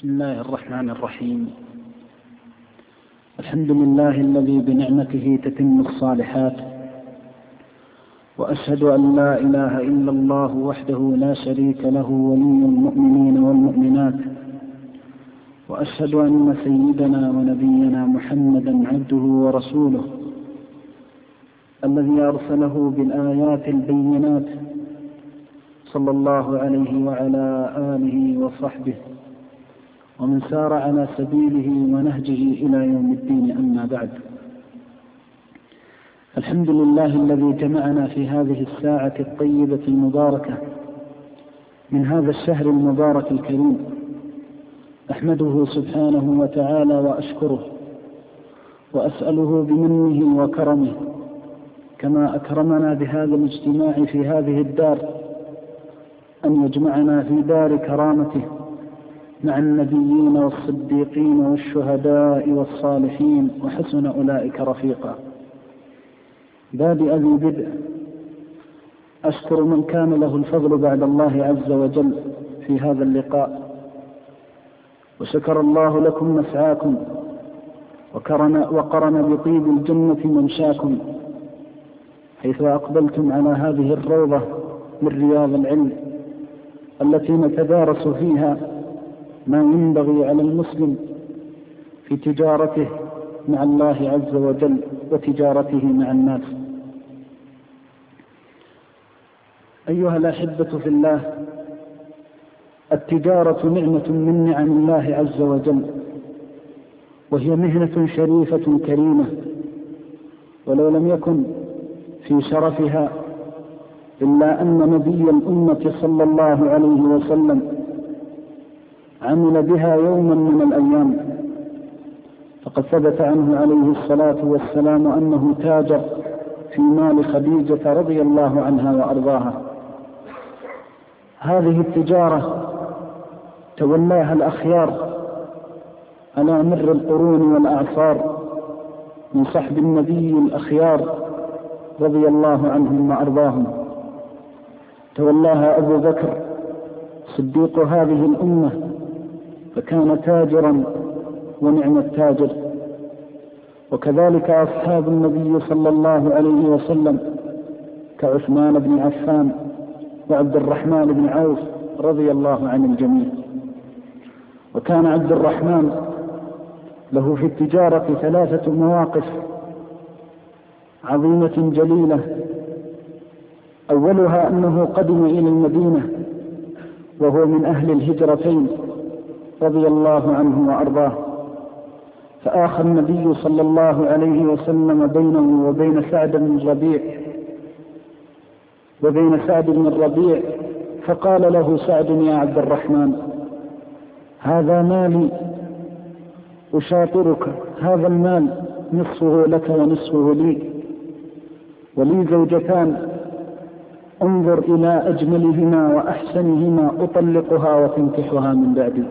بسم الله الرحمن الرحيم. الحمد لله الذي بنعمته تتم الصالحات، وأشهد أن لا إله إلا الله وحده لا شريك له ولي المؤمنين والمؤمنات، وأشهد أن سيدنا ونبينا محمدا عبده ورسوله الذي أرسله بالآيات البينات، صلى الله عليه وعلى آله وصحبه ومن سار على سبيله ونهجه إلى يوم الدين. أما بعد، الحمد لله الذي جمعنا في هذه الساعة الطيبة المباركة من هذا الشهر المبارك الكريم، أحمده سبحانه وتعالى وأشكره وأسأله بمنه وكرمه كما أكرمنا بهذا الاجتماع في هذه الدار أن يجمعنا في دار كرامته مع النبيين والصديقين والشهداء والصالحين وحسن أولئك رفيقا. بادئ ذي بدء، أشكر من كان له الفضل بعد الله عز وجل في هذا اللقاء، وشكر الله لكم مسعاكم وقرن بطيب الجنة ممشاكم، حيث أقبلتم على هذه الروضة من رياض العلم التي نتدارس فيها ما ينبغي على المسلم في تجارته مع الله عز وجل وتجارته مع الناس. أيها الأحبة في الله، التجارة نعمة من نعم الله عز وجل، وهي مهنة شريفة كريمة، ولو لم يكن في شرفها إلا أن نبي الأمة صلى الله عليه وسلم عمل بها يوما من الأيام، فقد ثبت عنه عليه الصلاة والسلام أنه تاجر في مال خديجة رضي الله عنها وأرضاها. هذه التجارة تولاها الأخيار على مر القرون والأعصار من صحب النبي الأخيار رضي الله عنهم وأرضاهم. تولاها أبو بكر صديق هذه الأمة، فكان تاجرا ونعم التاجر، وكذلك أصحاب النبي صلى الله عليه وسلم كعثمان بن عفان وعبد الرحمن بن عوف رضي الله عن الجميع. وكان عبد الرحمن له في التجارة 3 مواقف عظيمة جليلة. أولها أنه قدم إلى المدينة وهو من أهل الهجرتين رضي الله عنه وأرضاه، فآخى النبي صلى الله عليه وسلم بينه وبين سعد بن الربيع فقال له سعد: يا عبد الرحمن، هذا مالي أشاطرك، هذا المال نصفه لك ونصفه لي، ولي زوجتان، انظر إلى أجملهما وأحسنهما أطلقها وتنكحها من بعدي.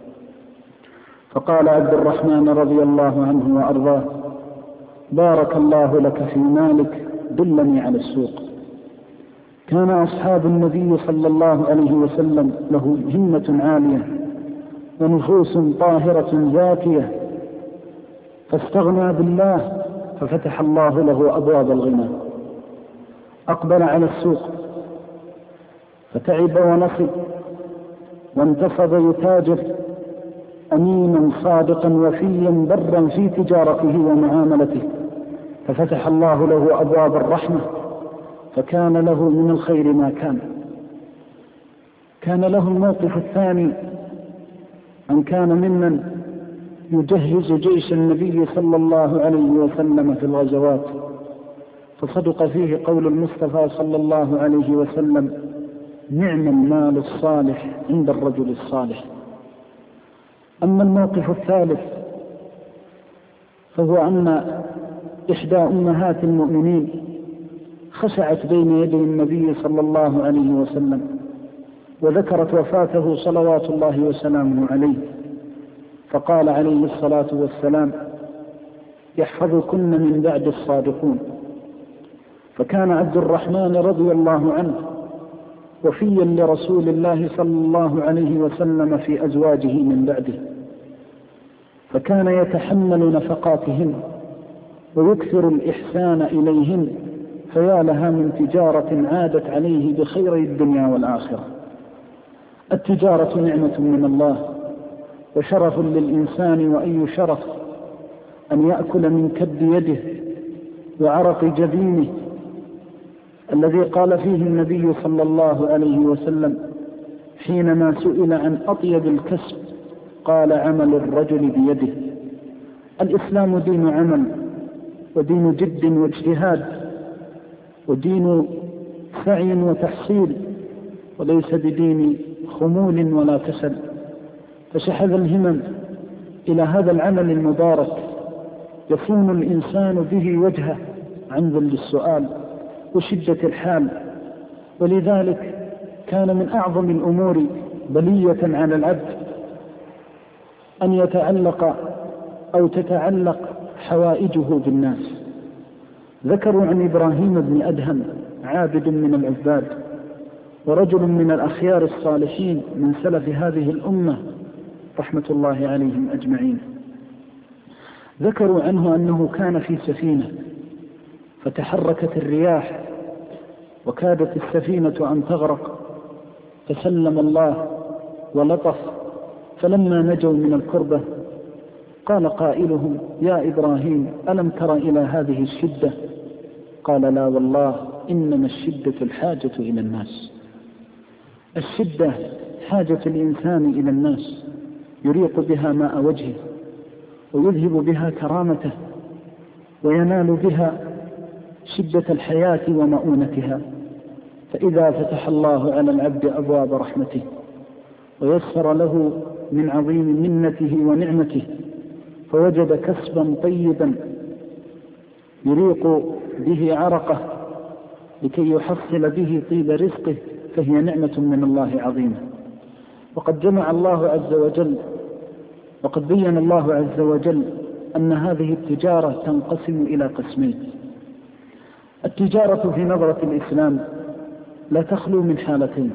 فقال عبد الرحمن رضي الله عنه وأرضاه: بارك الله لك في مالك، دلني على السوق. كان أصحاب النبي صلى الله عليه وسلم له همة عالية ونفوس طاهرة زاكية، فاستغنى بالله ففتح الله له أبواب الغنى. أقبل على السوق فتعب ونصب وانتصب يتاجر، أمينا صادقا وفيا برا في تجارته ومعاملته، ففتح الله له أبواب الرحمة، فكان له من الخير ما كان له الموقف الثاني أن كان ممن يجهز جيش النبي صلى الله عليه وسلم في الغزوات، فصدق فيه قول المصطفى صلى الله عليه وسلم: نعم المال الصالح عند الرجل الصالح. أما الموقف الثالث فهو أن إحدى أمهات المؤمنين خشعت بين يدي النبي صلى الله عليه وسلم وذكرت وفاته صلوات الله وسلامه عليه، فقال عليه الصلاة والسلام: يحفظكن من بعد الصادقون. فكان عبد الرحمن رضي الله عنه وفيا لرسول الله صلى الله عليه وسلم في أزواجه من بعده، فكان يتحمل نفقاتهن ويكثر الإحسان إليهن، فيا لها من تجارة عادت عليه بخير الدنيا والآخرة. التجارة نعمة من الله وشرف للإنسان، وأي شرف أن يأكل من كد يده وعرق جبينه، الذي قال فيه النبي صلى الله عليه وسلم حينما سئل عن أطيب الكسب قال عمل الرجل بيده. الإسلام دين عمل ودين جد واجتهاد ودين سعي وتحصيل، وليس بدين خمول ولا كسل. فشحذ الهمم إلى هذا العمل المبارك يصون الإنسان به وجهه عن ذل السؤال وشدة الحال. ولذلك كان من أعظم الأمور بلية على العبد أن يتعلق أو تتعلق حوائجه بالناس. ذكروا عن إبراهيم بن أدهم عابد من العباد ورجل من الأخيار الصالحين من سلف هذه الأمة رحمة الله عليهم أجمعين. ذكروا عنه أنه كان في سفينة فتحركت الرياح وكادت السفينة أن تغرق، فسلم الله ولطف، فلما نجوا من الكربة قال قائلهم يا إبراهيم ألم تر إلى هذه الشدة؟ قال لا والله إنما الشدة الحاجة إلى الناس. الشدة حاجة الإنسان إلى الناس يريق بها ماء وجهه ويذهب بها كرامته وينال بها شدة الحياة ومؤونتها. فإذا فتح الله على العبد أبواب رحمته ويسر له من عظيم منته ونعمته فوجد كسبا طيبا يريق به عرقه لكي يحصل به طيب رزقه، فهي نعمة من الله عظيمة. وقد جمع الله عز وجل وقد بين الله عز وجل أن هذه التجارة تنقسم إلى قسمين. التجارة في نظرة الإسلام لا تخلو من حالتين: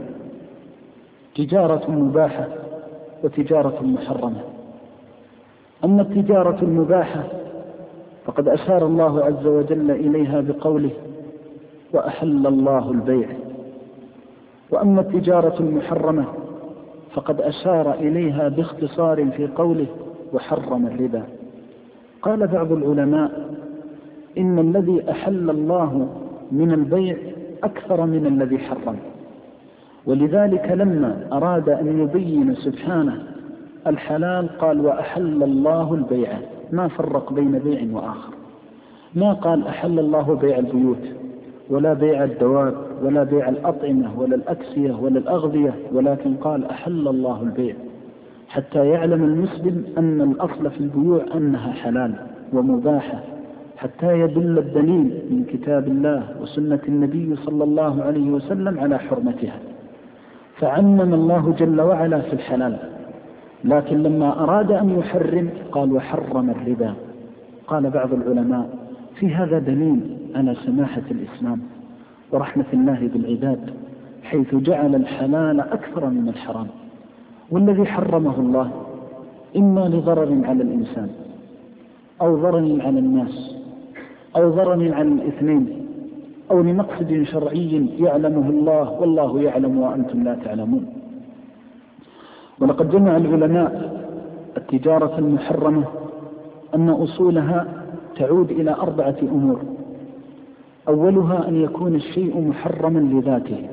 تجارة مباحة وتجارة محرمة. أما التجارة المباحة فقد أشار الله عز وجل إليها بقوله وأحل الله البيع. وأما التجارة المحرمة فقد أشار إليها باختصار في قوله وحرم الربا. قال بعض العلماء إن الذي أحل الله من البيع أكثر من الذي حرم، ولذلك لما أراد أن يبين سبحانه الحلال قال وأحل الله البيع، ما فرق بين بيع وآخر. ما قال أحل الله بيع البيوت ولا بيع الدواب ولا بيع الأطعمة ولا الأكسية ولا الأغذية، ولكن قال أحل الله البيع حتى يعلم المسلم أن الأصل في البيوع أنها حلال ومباحة، حتى يدل الدليل من كتاب الله وسنة النبي صلى الله عليه وسلم على حرمتها. فعمم الله جل وعلا في الحلال، لكن لما أراد أن يحرم قال وحرم الربا. قال بعض العلماء في هذا دليل على سماحة الإسلام ورحمة الله بالعباد، حيث جعل الحلال أكثر من الحرام. والذي حرمه الله إما لضرر على الإنسان أو ضرر على الناس أو ضرر على الاثنين أو لمقصد شرعي يعلمه الله والله يعلم وأنتم لا تعلمون. ولقد جمع العلماء التجارة المحرمة أن أصولها تعود إلى 4 أمور. أولها أن يكون الشيء محرما لذاته،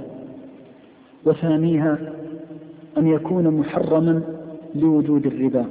وثانيها أن يكون محرما لوجود الربا،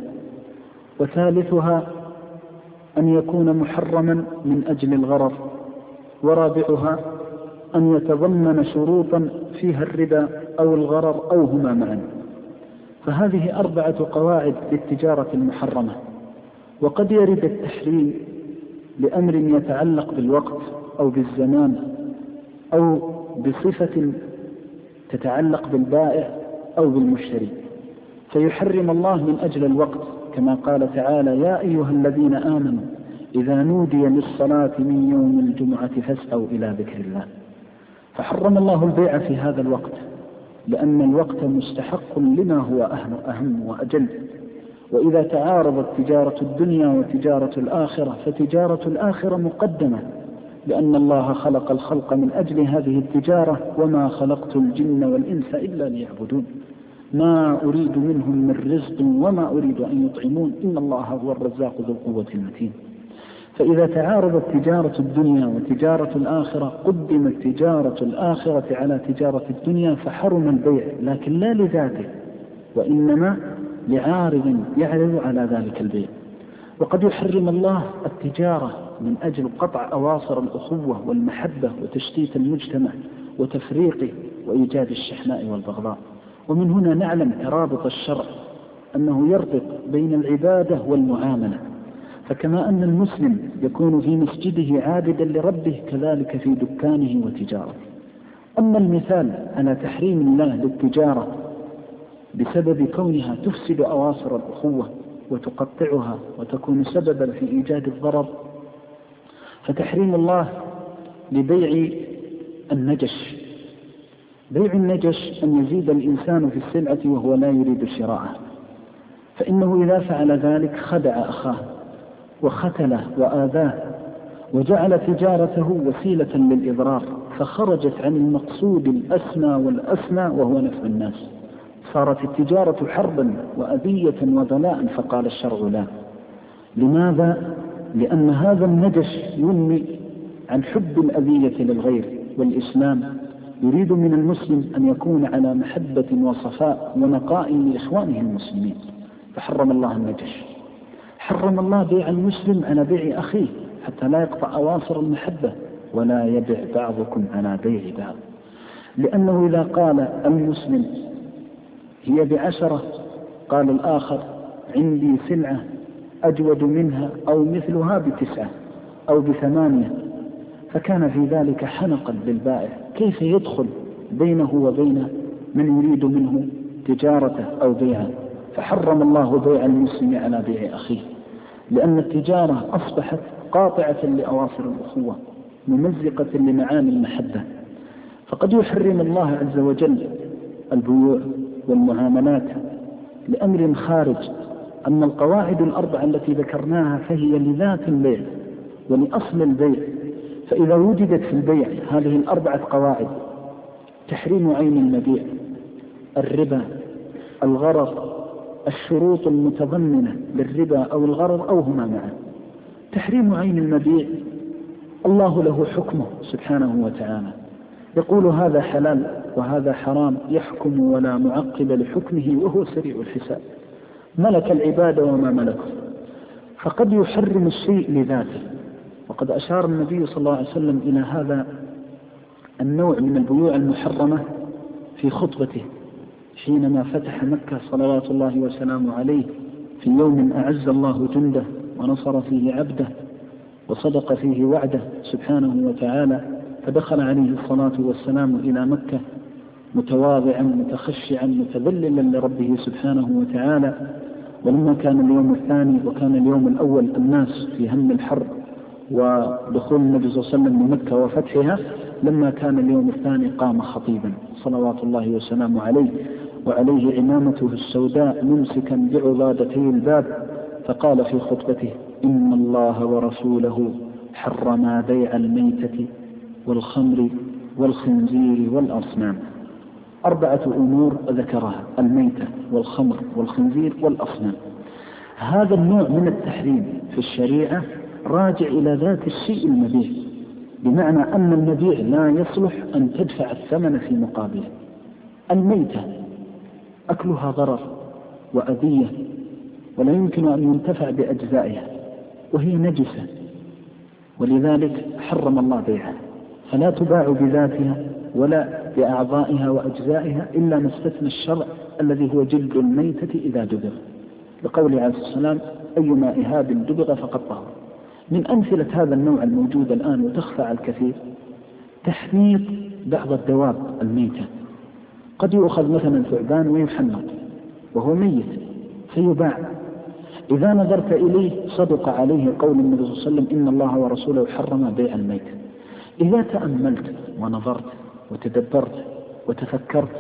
وثالثها أن يكون محرما من أجل الغرر، ورابعها أن يتضمن شروطا فيها الربا أو الغرر أو هما معا. فهذه 4 قواعد للتجارة المحرمة. وقد يرد التحريم لأمر يتعلق بالوقت أو بالزمان أو بصفة تتعلق بالبائع أو بالمشتري، فيحرم الله من أجل الوقت كما قال تعالى يا أيها الذين آمنوا إذا نودي للصلاة من يوم الجمعة فاسعوا إلى ذكر الله. فحرم الله البيع في هذا الوقت لأن الوقت مستحق لما هو أهم وأجل. وإذا تعارضت تجارة الدنيا وتجارة الآخرة فتجارة الآخرة مقدمة، لأن الله خلق الخلق من أجل هذه التجارة: وما خلقت الجن والإنس إلا ليعبدون ما أريد منهم من رزق وما أريد أن يطعمون إن الله هو الرزاق ذو القوة المتين. فإذا تعارضت تجارة الدنيا وتجارة الآخرة قدمت تجارة الآخرة على تجارة الدنيا فحرم البيع، لكن لا لذاته وإنما لعارض يعرض على ذلك البيع. وقد يحرم الله التجارة من أجل قطع أواصر الأخوة والمحبة وتشتيت المجتمع وتفريقه وإيجاد الشحناء والبغضاء. ومن هنا نعلم ترابط الشرع أنه يربط بين العبادة والمعاملة، فكما أن المسلم يكون في مسجده عابدا لربه كذلك في دكانه وتجارته. أما المثال على تحريم الله للتجارة بسبب كونها تفسد أواصر الأخوة وتقطعها وتكون سببا في إيجاد الضرر، فتحريم الله لبيع النجش. بيع النجش أن يزيد الإنسان في السلعة وهو لا يريد شراءها، فإنه إذا فعل ذلك خدع أخاه وختله وآذاه وجعل تجارته وسيلة للإضرار، فخرجت عن المقصود الأسمى والأسمى وهو نفع الناس. صارت التجارة حربا وأذية وبلاء، فقال الشرع لا. لماذا؟ لأن هذا النجش ينمي عن حب الأذية للغير، والإسلام يريد من المسلم أن يكون على محبة وصفاء ونقاء لإخوانه المسلمين، فحرم الله النجش. حرم الله بيع المسلم على بيع أخيه حتى لا يقطع أواصر المحبة، ولا يبع بعضكم على بيع بعض، لأنه إذا قال المسلم هي ب10 قال الآخر عندي سلعة أجود منها أو مثلها ب9 أو ب8، فكان في ذلك حنقا للبائع، كيف يدخل بينه وبين من يريد منه تجارته أو بيعه؟ فحرم الله بيع المسلم على بيع أخيه، لأن التجارة أصبحت قاطعة لأواصر الأخوة ممزقة لمعاني المحبة. فقد يحرم الله عز وجل البيوع والمعاملات لأمر خارج. أما القواعد الأربعة التي ذكرناها فهي لذات البيع ولأصل البيع، فإذا وجدت في البيع هذه ال4 قواعد: تحريم عين المبيع، الربا، الغرر، الشروط المتضمنة للربا أو الغرر أو هما معا. تحريم عين المبيع الله له حكمه سبحانه وتعالى، يقول هذا حلال وهذا حرام، يحكم ولا معقب لحكمه وهو سريع الحساب، ملك العباد وما ملكه. فقد يحرم الشيء لذاته، وقد أشار النبي صلى الله عليه وسلم إلى هذا النوع من البيوع المحرمة في خطبته حينما فتح مكة صلوات الله وسلامه عليه في يوم أعز الله جنده ونصر فيه عبده وصدق فيه وعده سبحانه وتعالى، فدخل عليه الصلاة والسلام إلى مكة متواضعا متخشعا متذللا لربه سبحانه وتعالى. ولما كان اليوم الثاني وكان اليوم الأول الناس في هم الحرب ودخول النبي صلى الله عليه وسلم لمكة وفتحها، لما كان اليوم الثاني قام خطيبا صلوات الله وسلامه عليه وعليه عمامته السوداء ممسكا بعضادتي الباب، فقال في خطبته: إن الله ورسوله حرما بيع الميتة والخمر والخنزير والأصنام. 4 أمور ذكرها: الميتة والخمر والخنزير والأصنام. هذا النوع من التحريم في الشريعة راجع إلى ذات الشيء المبيع، بمعنى أن المبيع لا يصلح أن تدفع الثمن في مقابله. الميتة أكلها ضرر وأذية ولا يمكن أن ينتفع بأجزائها وهي نجسة، ولذلك حرم الله بيعها، فلا تباع بذاتها ولا بأعضائها وأجزائها إلا ما استثنى الشرع الذي هو جلد الميتة إذا دبغ، لقوله عليه السلام: أيما إهاب دبغ فقد طهر. من أمثلة هذا النوع الموجود الآن وتخفى على الكثير تحنيط بعض الدواب الميتة. قد يؤخذ مثلا ثعبان ويحنط وهو ميت فيباع. إذا نظرت إليه صدق عليه قول النبي صلى الله عليه وسلم: إن الله ورسوله حرم بيع الميت. إذا تأملت ونظرت وتدبرت وتفكرت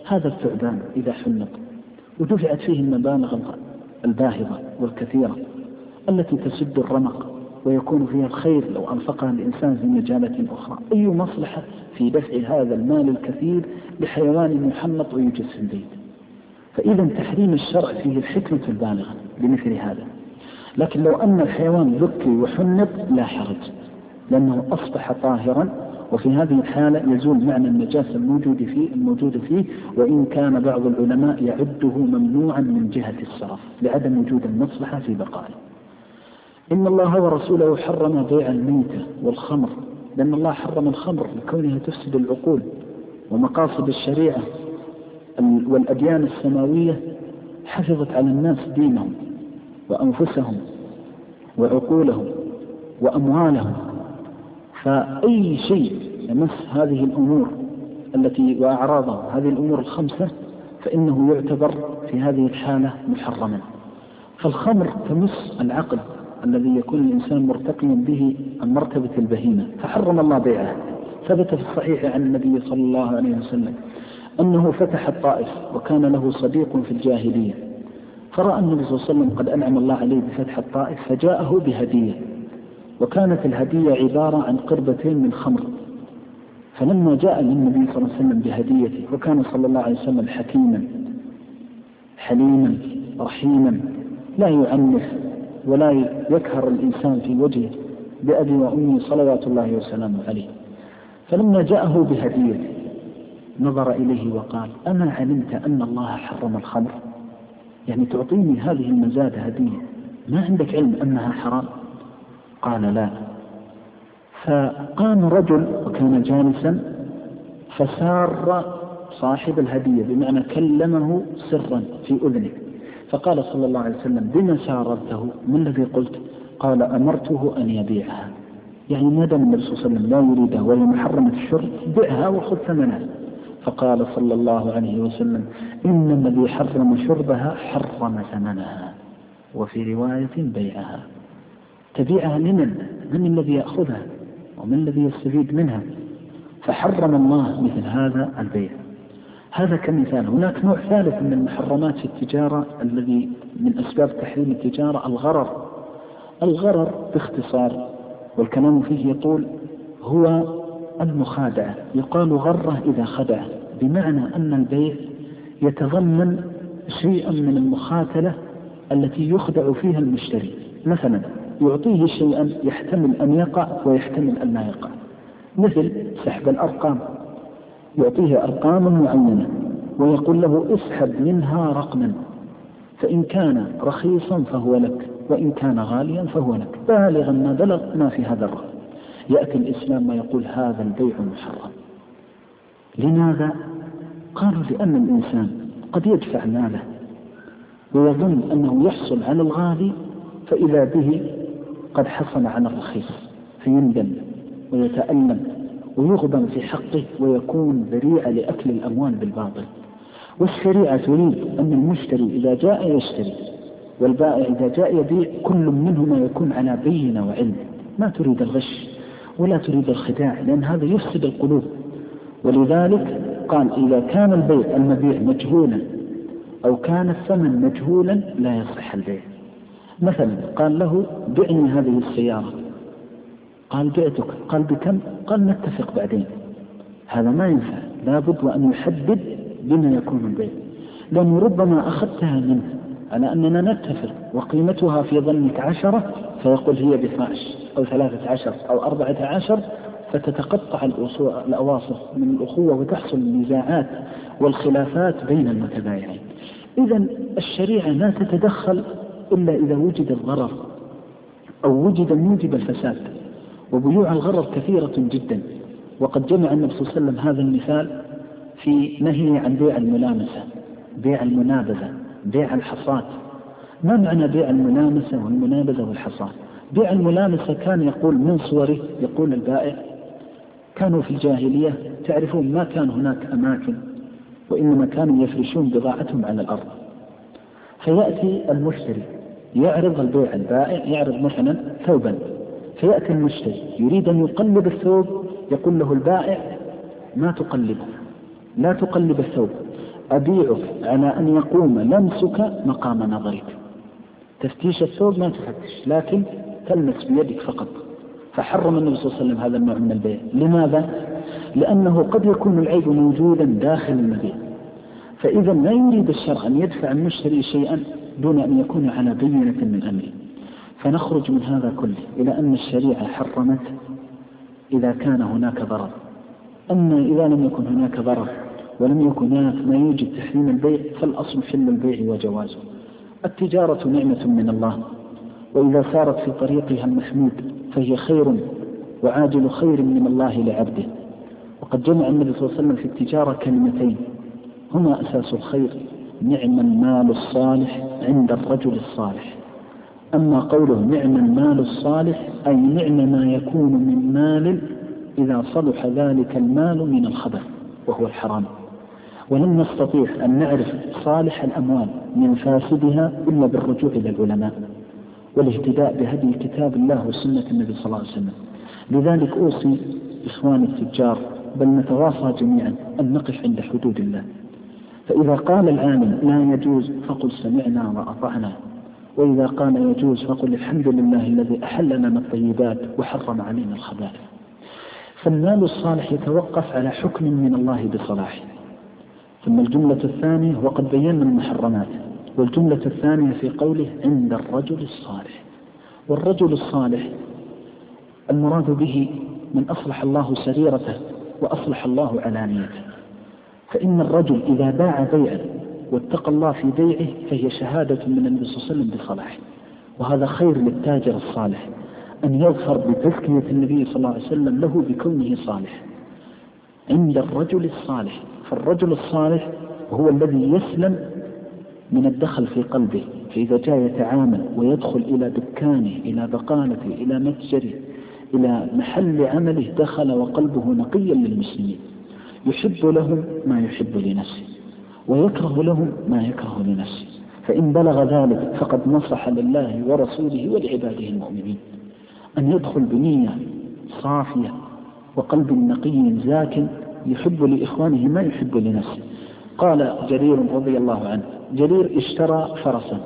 هذا الثعبان إذا حنق ودفعت فيه المبالغ الباهظة والكثيرة التي تسد الرمق ويكون فيها الخير لو أنفقها الإنسان في مجالات أخرى، أي مصلحة في دفع هذا المال الكثير لحيوان محنط ويوجد في البيت؟ فإذا تحريم الشرع فيه الحكمة البالغة لمثل هذا. لكن لو أن الحيوان ذكي وحنط لا حرج، لأنه أصبح طاهرا، وفي هذه الحالة يزول معنى النجاسة الموجود فيه، وإن كان بعض العلماء يعده ممنوعا من جهة الصرف لعدم وجود المصلحة في بقائه. إن الله ورسوله حرم بيع الميتة والخمر، لأن الله حرم الخمر لكونها تفسد العقول، ومقاصد الشريعة والأديان السماوية حفظت على الناس دينهم وأنفسهم وعقولهم وأموالهم. فأي شيء يمس هذه الأمور وأعراضها هذه الأمور الخمسة فإنه يعتبر في هذه الحالة محرما. فالخمر تمس العقل الذي يكون الإنسان مرتقيا به عن مرتبة البهيمة، فحرم الله بيعه. ثبت في الصحيح عن النبي صلى الله عليه وسلم أنه فتح الطائف وكان له صديق في الجاهلية، فرأى النبي صلى الله عليه وسلم قد أنعم الله عليه بفتح الطائف فجاءه بهدية، وكانت الهدية عبارة عن قربتين من خمر. فلما جاء للنبي صلى الله عليه وسلم بهديته، وكان صلى الله عليه وسلم حكيما حليما رحيما لا يعنف ولا يكهر الإنسان في وجهه بأبي وأمي صلوات الله وسلامه عليه، فلما جاءه بهديته نظر إليه وقال: أما علمت أن الله حرم الخمر؟ يعني تعطيني هذه المزاد هدية، ما عندك علم أنها حرام؟ قال: لا. فقام رجل وكان جالسا فسار صاحب الهدية، بمعنى كلمه سرا في أذنه، فقال صلى الله عليه وسلم: بما ساررته؟ من الذي قلت؟ قال: أمرته أن يبيعها. يعني ما دام النبي صلى الله عليه وسلم لا يريدها وهي محرمة الشرب بيعها وخذ ثمنها. فقال صلى الله عليه وسلم: إن الذي حرم شربها حرم ثمنها، وفي رواية بيعها. تبيعها لمن؟ من الذي يأخذها ومن الذي يستفيد منها؟ فحرم الله مثل هذا البيع. هذا كمثال. هناك نوع ثالث من المحرمات في التجارة الذي من أسباب تحريم التجارة الغرر. الغرر باختصار والكلام فيه يطول هو المخادعة. يقال غره إذا خدع، بمعنى أن البيع يتضمن شيئا من المخاتلة التي يخدع فيها المشتري. مثلا يعطيه شيئا يحتمل أن يقع ويحتمل أن لا يقع، مثل سحب الأرقام. يعطيه أرقام معينة ويقول له: اسحب منها رقما، فإن كان رخيصا فهو لك، وإن كان غاليا فهو لك، بالغا ما بلغ ما في هذا الرقم. يأتي الإسلام ويقول: هذا البيع محرم. لماذا؟ قالوا: لأن الإنسان قد يدفع ماله ويظن أنه يحصل على الغالي، فإذا به قد حصل على الرخيص، فيندم ويتألم ويغبن في حقه ويكون ذريعة لأكل الأموال بالباطل. والشريعة تريد أن المشتري إذا جاء يشتري والبائع إذا جاء يبيع كل منهما يكون على بينة وعلم، ما تريد الغش ولا تريد الخداع، لأن هذا يفسد القلوب. ولذلك قال: إذا كان البيع المبيع مجهولا أو كان الثمن مجهولا لا يصح البيع. مثلا قال له: بعني هذه السيارة، قال: بعتك. قال: بكم؟ قال: نتفق بعدين. هذا ما ينفع، لابد وأن يحدد بما يكون البيع، لأنه ربما أخذتها منه على أننا نتفق وقيمتها في ظنك 10، فيقول هي ب12 أو 13 أو 14، فتتقطع الأواصر من الأخوة وتحصل النزاعات والخلافات بين المتبايعين. إذن الشريعة لا تتدخل إلا إذا وجد الضرر أو وجد موجب الفساد، وبيوع الغرر كثيرة جدا. وقد جمع النبي صلى الله عليه وسلم هذا المثال في نهي عن بيع الملامسة، بيع المنابذة، بيع الحصاد. ما معنى بيع الملامسة والمنابذة والحصاد؟ بيع الملامسة كان يقول من صوره، يقول البائع: كانوا في الجاهلية تعرفون ما كان هناك أماكن، وإنما كانوا يفرشون بضاعتهم على الأرض، فيأتي المشتري يعرض البيع، البائع يعرض مثلا ثوبا، فيأتي المشتري يريد أن يقلب الثوب، يقول له البائع: ما تقلبه، لا تقلب الثوب، أبيعك على أن يقوم لمسك مقام نظرك. تفتيش الثوب ما تفتش، لكن تلمس بيدك فقط. فحرم النبي صلى الله عليه وسلم هذا النوع من البيع. لماذا؟ لأنه قد يكون العيب موجودا داخل المبيع، فإذا لا يريد الشرع أن يدفع المشتري شيئا دون أن يكون على بينة من أمره. فنخرج من هذا كله إلى أن الشريعة حرمت إذا كان هناك ضرر. أما إذا لم يكن هناك ضرر ولم يكن هناك ما يوجد تحريم البيع فالأصل حل البيع وجوازه. التجارة نعمة من الله، وإذا سارت في طريقها المحمود فهي خير وعاجل خير من الله لعبده. وقد جمع النبي صلى الله عليه وسلم في التجارة كلمتين هما أساس الخير: نعم المال الصالح عند الرجل الصالح. أما قوله نعم المال الصالح أي نعم ما يكون من مال إذا صلح ذلك المال من الخبث وهو الحرام. ولم نستطيع أن نعرف صالح الأموال من فاسدها إلا بالرجوع إلى العلماء والاهتداء بهدي كتاب الله وسنة النبي صلى الله عليه وسلم. لذلك أوصي إخواني التجار بل نتواصى جميعا أن نقف عند حدود الله. فإذا قال العالم لا يجوز فقل سمعنا وأطعنا، وإذا قال يجوز فقل الحمد لله الذي أحل لنا الطيبات وحرم علينا الخبائث. فالمال الصالح يتوقف على حكم من الله بصلاحه. ثم الجملة الثانية وقد بينا المحرمات، والجملة الثانية في قوله عند الرجل الصالح. والرجل الصالح المراد به من أصلح الله سريرته وأصلح الله علانيته. فإن الرجل إذا باع بيعا واتقى الله في بيعه فهي شهادة من النبي صلى الله عليه وسلم بصلاحه، وهذا خير للتاجر الصالح أن يظفر بتزكية النبي صلى الله عليه وسلم له بكونه صالح. عند الرجل الصالح، فالرجل الصالح هو الذي يسلم من الدخل في قلبه، فإذا جاء يتعامل ويدخل إلى دكانه إلى بقالته إلى متجره إلى محل عمله دخل وقلبه نقيا للمسلمين، يحب لهم ما يحب لنفسه ويكره لهم ما يكره لنفسه. فإن بلغ ذلك فقد نصح لله ورسوله ولعباده المؤمنين أن يدخل بنية صافية وقلب نقي زاك يحب لإخوانه ما يحب لنفسه. قال جرير رضي الله عنه: جرير اشترى فرسا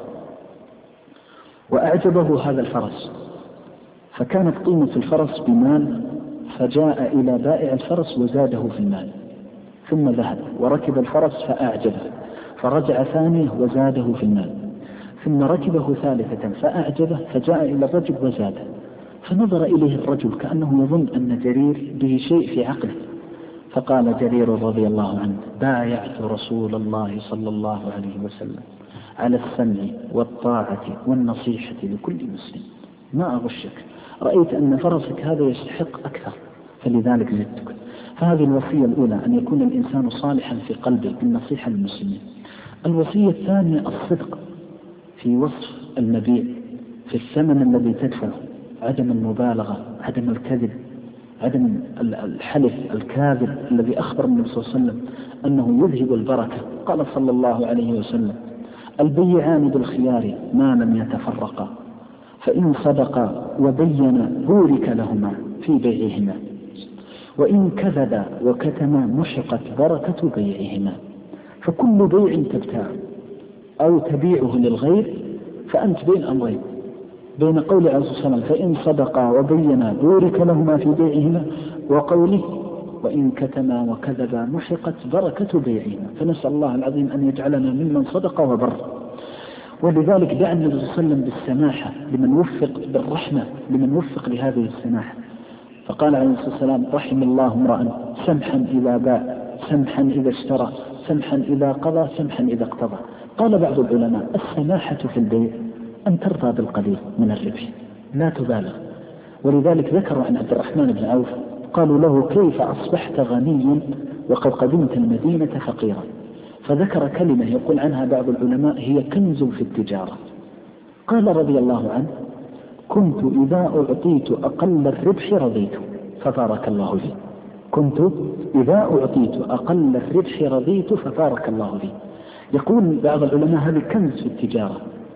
وأعجبه هذا الفرس، فكانت قيمة الفرس بمال، فجاء إلى بائع الفرس وزاده في المال، ثم ذهب وركب الفرس فأعجبه، فرجع ثانيه وزاده في المال، ثم ركبه ثالثة فأعجبه، فجاء إلى الرجل وزاده، فنظر إليه الرجل كأنه يظن أن جرير به شيء في عقله، فقال جرير رضي الله عنه: بايعت رسول الله صلى الله عليه وسلم على السمع والطاعة والنصيحة لكل مسلم، ما أغشك، رأيت أن فرسك هذا يستحق أكثر فلذلك زدتك. فهذه الوصية الأولى، أن يكون الإنسان صالحا في قلبه بالنصيحة للمسلمين. الوصية الثانية الصدق في وصف المبيع، في الثمن الذي تدفعه، عدم المبالغة، عدم الكذب، عدم الحلف الكاذب الذي أخبر النبي صلى الله عليه وسلم أنه يذهب البركة. قال صلى الله عليه وسلم: البيعان بالخيار ما لم يتفرقا، فإن صدقا وبينا بورك لهما في بيعهما، وإن كذبا وكتما محقت بركة بيعهما. فكل بيع تبتاع أو تبيعه للغير فأنت بين أمرين، بين قول عليه الصلاة والسلام: فإن صدقا وبينا بورك لهما في بيعهما، وقوله: وإن كتما وكذبا محقت بركة بيعهما. فنسأل الله العظيم أن يجعلنا ممن صدق وبر. ولذلك دعا النبي صلى الله عليه وسلم بالسماحة لمن وفق، بالرحمة لمن وفق لهذه السماحة، فقال عليه الصلاة والسلام: رحم الله امرأ سمحا إذا باع، سمحا إذا اشترى، سمحا إذا قضى، سمحا إذا اقتضى. قال بعض العلماء: السماحة في البيع أن ترضى بالقليل من الربح لا تبالغ. ولذلك ذكروا عن عبد الرحمن بن عوف قالوا له: كيف أصبحت غنيا وقد قدمت المدينة فقيرا؟ فذكر كلمة يقول عنها بعض العلماء هي كنز في التجارة. قال رضي الله عنه: كنت إذا أعطيت أقل الربح رضيت فبارك الله لي. كنت إذا أعطيت أقل الربح رضيت فبارك الله لي. يقول بعض العلماء هذا كنز في التجارة.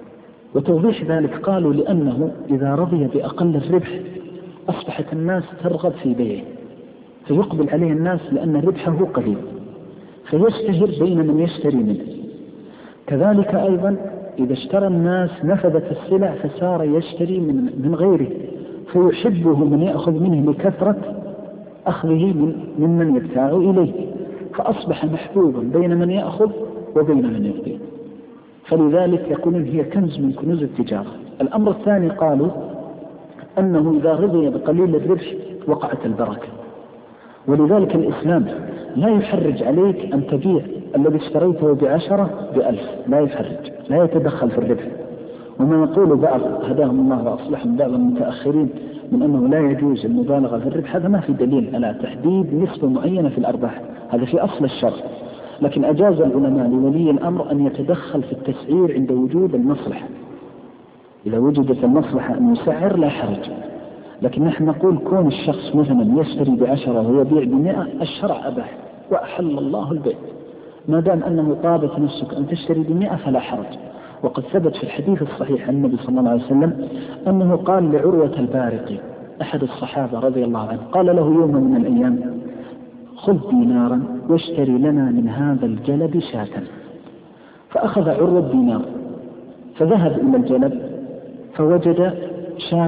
وتوضيح ذلك قالوا: لأنه إذا رضي بأقل الربح أصبحت الناس ترغب في بيعه، فيقبل عليه الناس لأن ربحه قليل، فيشتهر بين من يشتري منه. كذلك أيضا إذا اشترى الناس نفذت السلع فصار يشتري من غيره، فيحبه من يأخذ منه لكثرة أخذه ممن يدفع إليه، فأصبح محبوبا بين من يأخذ وبين من يعطي. فلذلك يقولون هي كنز من كنوز التجارة. الأمر الثاني قالوا أنه إذا رضي بقليل الربح وقعت البركة، ولذلك الإسلام لا يحرج عليك أن تبيع الذي اشتريته ب10 ب1000، لا يحرج، لا يتدخل في الربح. وما يقول بعض هداهم الله وأصلحهم بعض المتأخرين من أنه لا يجوز المبالغة في الربح، هذا ما في دليل على تحديد نسبة معينة في الأرباح، هذا في أصل الشرع. لكن أجاز العلماء لولي الأمر أن يتدخل في التسعير عند وجود المصلحة، إذا وجدت المصلحة أن يسعر لا حرج. لكن نحن نقول كون الشخص مثلا يشتري ب10 ويبيع ب100، الشرع أباح وأحل الله البيع، ما دام أنه طابت نفسك أن تشتري ب100 فلا حرج. وقد ثبت في الحديث الصحيح عن النبي صلى الله عليه وسلم أنه قال لعروة البارقي أحد الصحابة رضي الله عنه، قال له يوم من الأيام خذ دينارا واشتري لنا من هذا الجلب شاة. فأخذ عروة دينار فذهب إلى الجلب فوجد شاة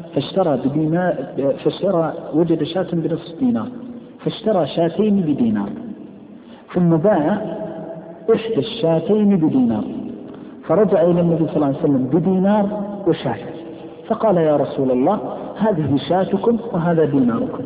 وجد شاة بنصف دينار، فاشترى شاتين بدينار، ثم باع إحدى الشاتين بدينار، فرجع إلى النبي صلى الله عليه وسلم بدينار وشاة، فقال يا رسول الله هذه شاتكم وهذا ديناركم.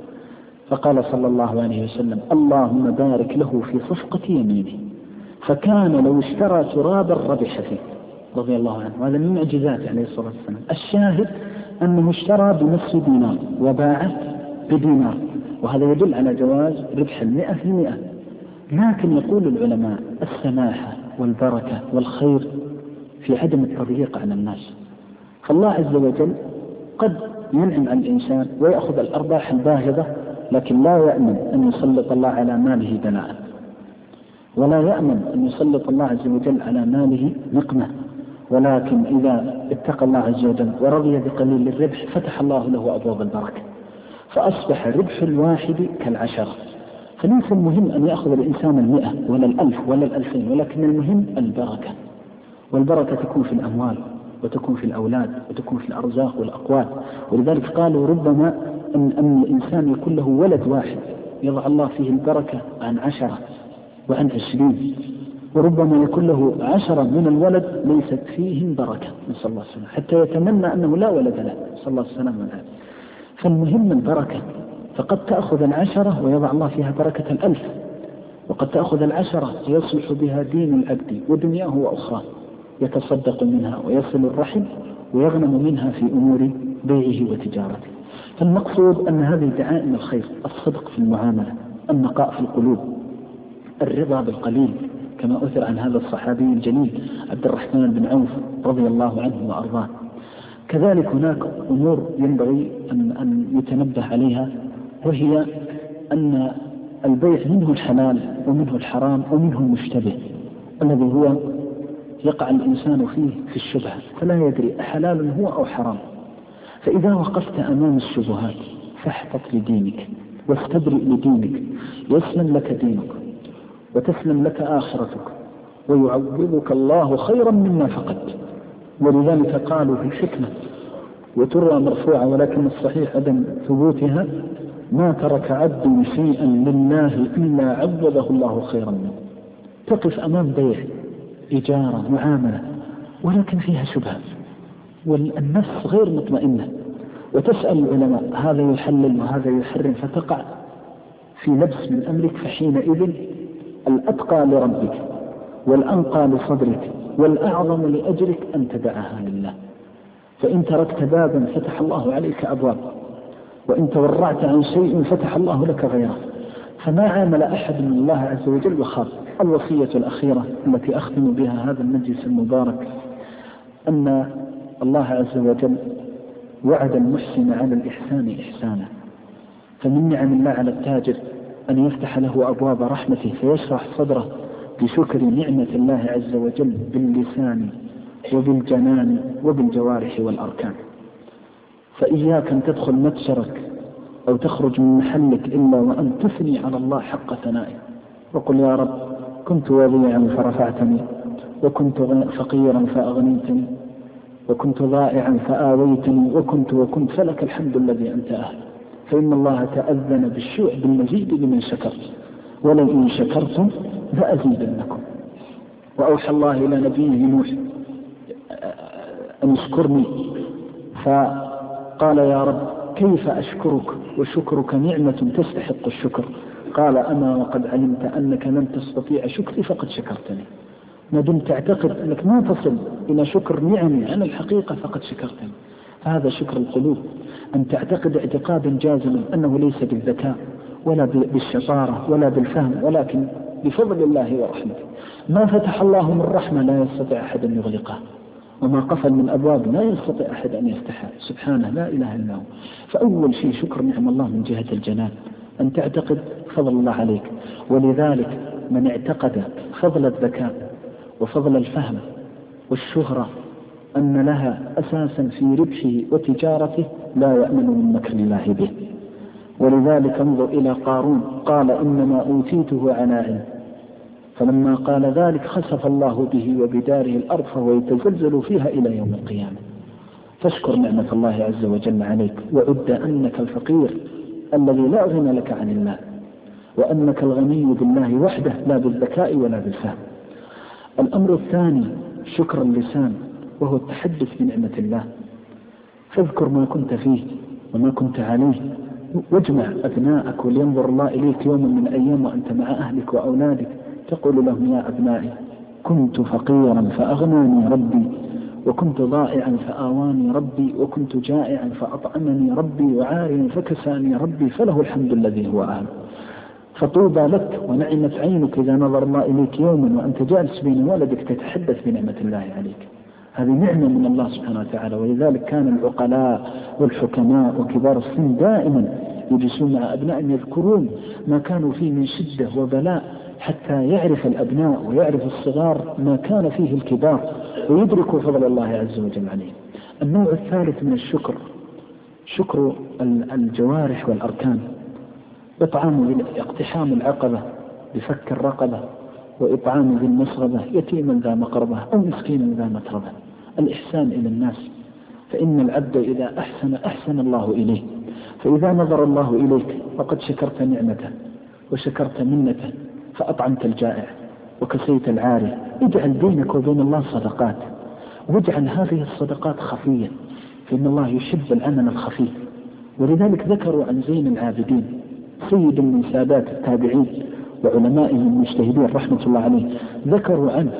فقال صلى الله عليه وسلم اللهم بارك له في صفقة يمينه، فكان لو اشترى ترابا ربح فيه، رضي الله عنه. وهذا من معجزات عليه الصلاة والسلام. الشاهد أنه اشترى بنصف دينار وباع بدينار، وهذا يدل على جواز ربح 100%. لكن يقول العلماء السماحة والبركة والخير في عدم التضييق على الناس. فالله عز وجل قد ينعم على الإنسان ويأخذ الأرباح الباهظة، لكن لا يأمن أن يسلط الله على ماله بلاء، ولا يأمن أن يسلط الله عز وجل على ماله نقمة. ولكن إذا اتقى الله عز وجل ورضي بقليل الربح فتح الله له أبواب البركة، فأصبح ربح الواحد كالعشرة. فليس المهم أن يأخذ الإنسان 100 ولا 1000 ولا 2000، ولكن المهم البركة. والبركة تكون في الأموال وتكون في الأولاد وتكون في الأرزاق والأقوال. ولذلك قالوا ربما أن الإنسان يكون له ولد واحد يضع الله فيه البركة عن 10 وعن 20، وربما يكون له 10 من الولد ليست فيهم بركة، نسأل الله السلامة، حتى يتمنى أنه لا ولد له، نسأل الله السلامة والعافية. فالمهم البركة. فقد تأخذ 10 ويضع الله فيها بركة 1000، وقد تأخذ 10 يصلح بها دين العبد ودنياه وأخرى، يتصدق منها ويصل الرحم ويغنم منها في أمور بيعه وتجارته. فالمقصود أن هذه دعائم الخير: الصدق في المعاملة، النقاء في القلوب، الرضا بالقليل، كما أثر عن هذا الصحابي الجليل عبد الرحمن بن عوف رضي الله عنه وأرضاه. كذلك هناك أمور ينبغي أن يتنبه عليها، وهي أن البيع منه الحلال ومنه الحرام ومنه المشتبه الذي هو يقع الإنسان فيه في الشبهة، فلا يدري أحلال هو أو حرام. فإذا وقفت أمام الشبهات فاحفظ لدينك واستبرئ لدينك، يسلم لك دينك وتسلم لك آخرتك، ويعوضك الله خيرا مما فقدت. ولذلك قالوا في حكمة وتروى مرفوعة ولكن الصحيح عدم ثبوتها: ما ترك عبد شيئا لله إلا عوضه الله خيرا منه. تقف أمام بيع، إجارة، معاملة، ولكن فيها شبهة والنفس غير مطمئنة، وتسأل العلماء هذا يحلل وهذا يحرم، فتقع في لبس من أمرك. فحينئذ الأتقى لربك والأنقى لصدرك والأعظم لأجرك أن تدعها لله. فإن تركت بابا فتح الله عليك أبواب، وإن تورعت عن شيء فتح الله لك غيره. فما عامل أحد من الله عز وجل وخاف. الوصية الأخيرة التي أختم بها هذا المجلس المبارك: أن الله عز وجل وعد المحسن على الإحسان إحسانا. فمن نعم الله على التاجر أن يفتح له أبواب رحمته فيشرح صدره بشكر نعمة الله عز وجل باللسان وبالجنان وبالجوارح والأركان. فإياك أن تدخل متجرك أو تخرج من محلك إلا وأن تثني على الله حق ثنائه، وقل يا رب كنت وضيعا فرفعتني، وكنت فقيرا فأغنيتني، وكنت ضائعا فآويتني، وكنت فلك الحمد الذي أنت أهل. فإن الله تأذن بالمزيد لمن شكر، ولئن شكرتم لأزيدنكم. وأوحى الله إلى نبيه نوح أن اشكرني، فقال يا رب كيف أشكرك وشكرك نعمة تستحق الشكر؟ قال أما وقد علمت أنك لن تستطيع شكري فقد شكرتني. ما دمت تعتقد أنك ما تصل إلى شكر نعمي على الحقيقة فقد شكرتني. هذا شكر القلوب، أن تعتقد اعتقادا جازما أنه ليس بالذكاء ولا بالشطارة ولا بالفهم، ولكن بفضل الله ورحمته. ما فتح الله من رحمة لا يستطيع أحد أن يغلقها، وما قفل من أبواب لا يستطيع أحد أن يفتحها، سبحانه لا إله إلا هو. فأول شيء شكر نعم الله من جهة الجنان، أن تعتقد فضل الله عليك. ولذلك من اعتقد فضل الذكاء وفضل الفهم والشهرة أن لها أساسا في ربحه وتجارته لا يأمن من مكر الله به. ولذلك انظر إلى قارون، قال إنما أوتيته على علم، فلما قال ذلك خسف الله به وبداره الأرض فهو يتزلزل فيها إلى يوم القيامة. فاشكر نعمة الله عز وجل عليك، وعد أنك الفقير الذي لا غنى لك عن الله، وأنك الغني بالله وحده لا بالذكاء ولا بالفهم. الأمر الثاني شكر اللسان، وهو التحدث بنعمة الله. فاذكر ما كنت فيه وما كنت عليه، واجمع أبناءك ولينظر الله إليك يوما من أيام وأنت مع أهلك وأولادك تقول لهم يا أبنائي كنت فقيرا فأغناني ربي، وكنت ضائعا فآواني ربي، وكنت جائعا فأطعمني ربي، وعاريا فكساني ربي، فله الحمد الذي هو أهل. فطوبى لك ونعمت عينك إذا نظر الله إليك يوما وأنت جالس بين ولدك تتحدث بنعمة الله عليك. هذه نعمة من الله سبحانه وتعالى. ولذلك كان العقلاء والحكماء وكبار السن دائما يجلسون مع أبنائهم يذكرون ما كانوا فيه من شدة وبلاء، حتى يعرف الأبناء ويعرف الصغار ما كان فيه الكبار ويدركوا فضل الله عز وجل عليه. النوع الثالث من الشكر شكر الجوارح والأركان، اقتحام العقبة بفك الرقبة، وإطعام ذي المسغبة يتيما ذا مقربة أو مسكينا ذا متربة. الإحسان إلى الناس، فإن العبد إذا أحسن الله إليه، فإذا نظر الله إليك فقد شكرت نعمته وشكرت منته، فأطعمت الجائع وكسيت العاري. اجعل بينك وبين الله صدقات، واجعل هذه الصدقات خفية، فإن الله يحب العمل الخفي. ولذلك ذكروا عن زين العابدين سيد من سادات التابعين وعلمائهم المجتهدين رحمة الله عليه، ذكروا عنه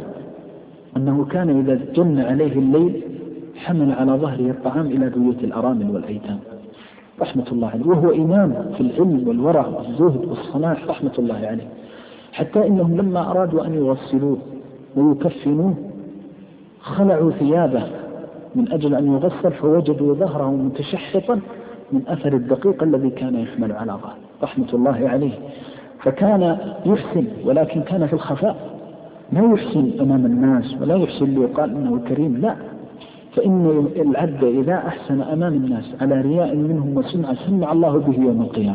أنه كان إذا جن عليه الليل حمل على ظهره الطعام إلى بيوت الأرامل والأيتام رحمة الله عليه، وهو إمام في العلم والورع والزهد والصلاح رحمة الله عليه. حتى إنهم لما أرادوا أن يغسلوه ويكفنوه خلعوا ثيابه من أجل أن يغسل، فوجدوا ظهره متشحطا من أثر الدقيق الذي كان يحمل على ظهره رحمة الله عليه. فكان يحسن، ولكن كان في الخفاء، لا يحسن أمام الناس ولا يحسن ليقال إنه كريم، لا. فإن العبد إذا أحسن أمام الناس على رياء منهم وسمع سمع الله به يوم القيامة،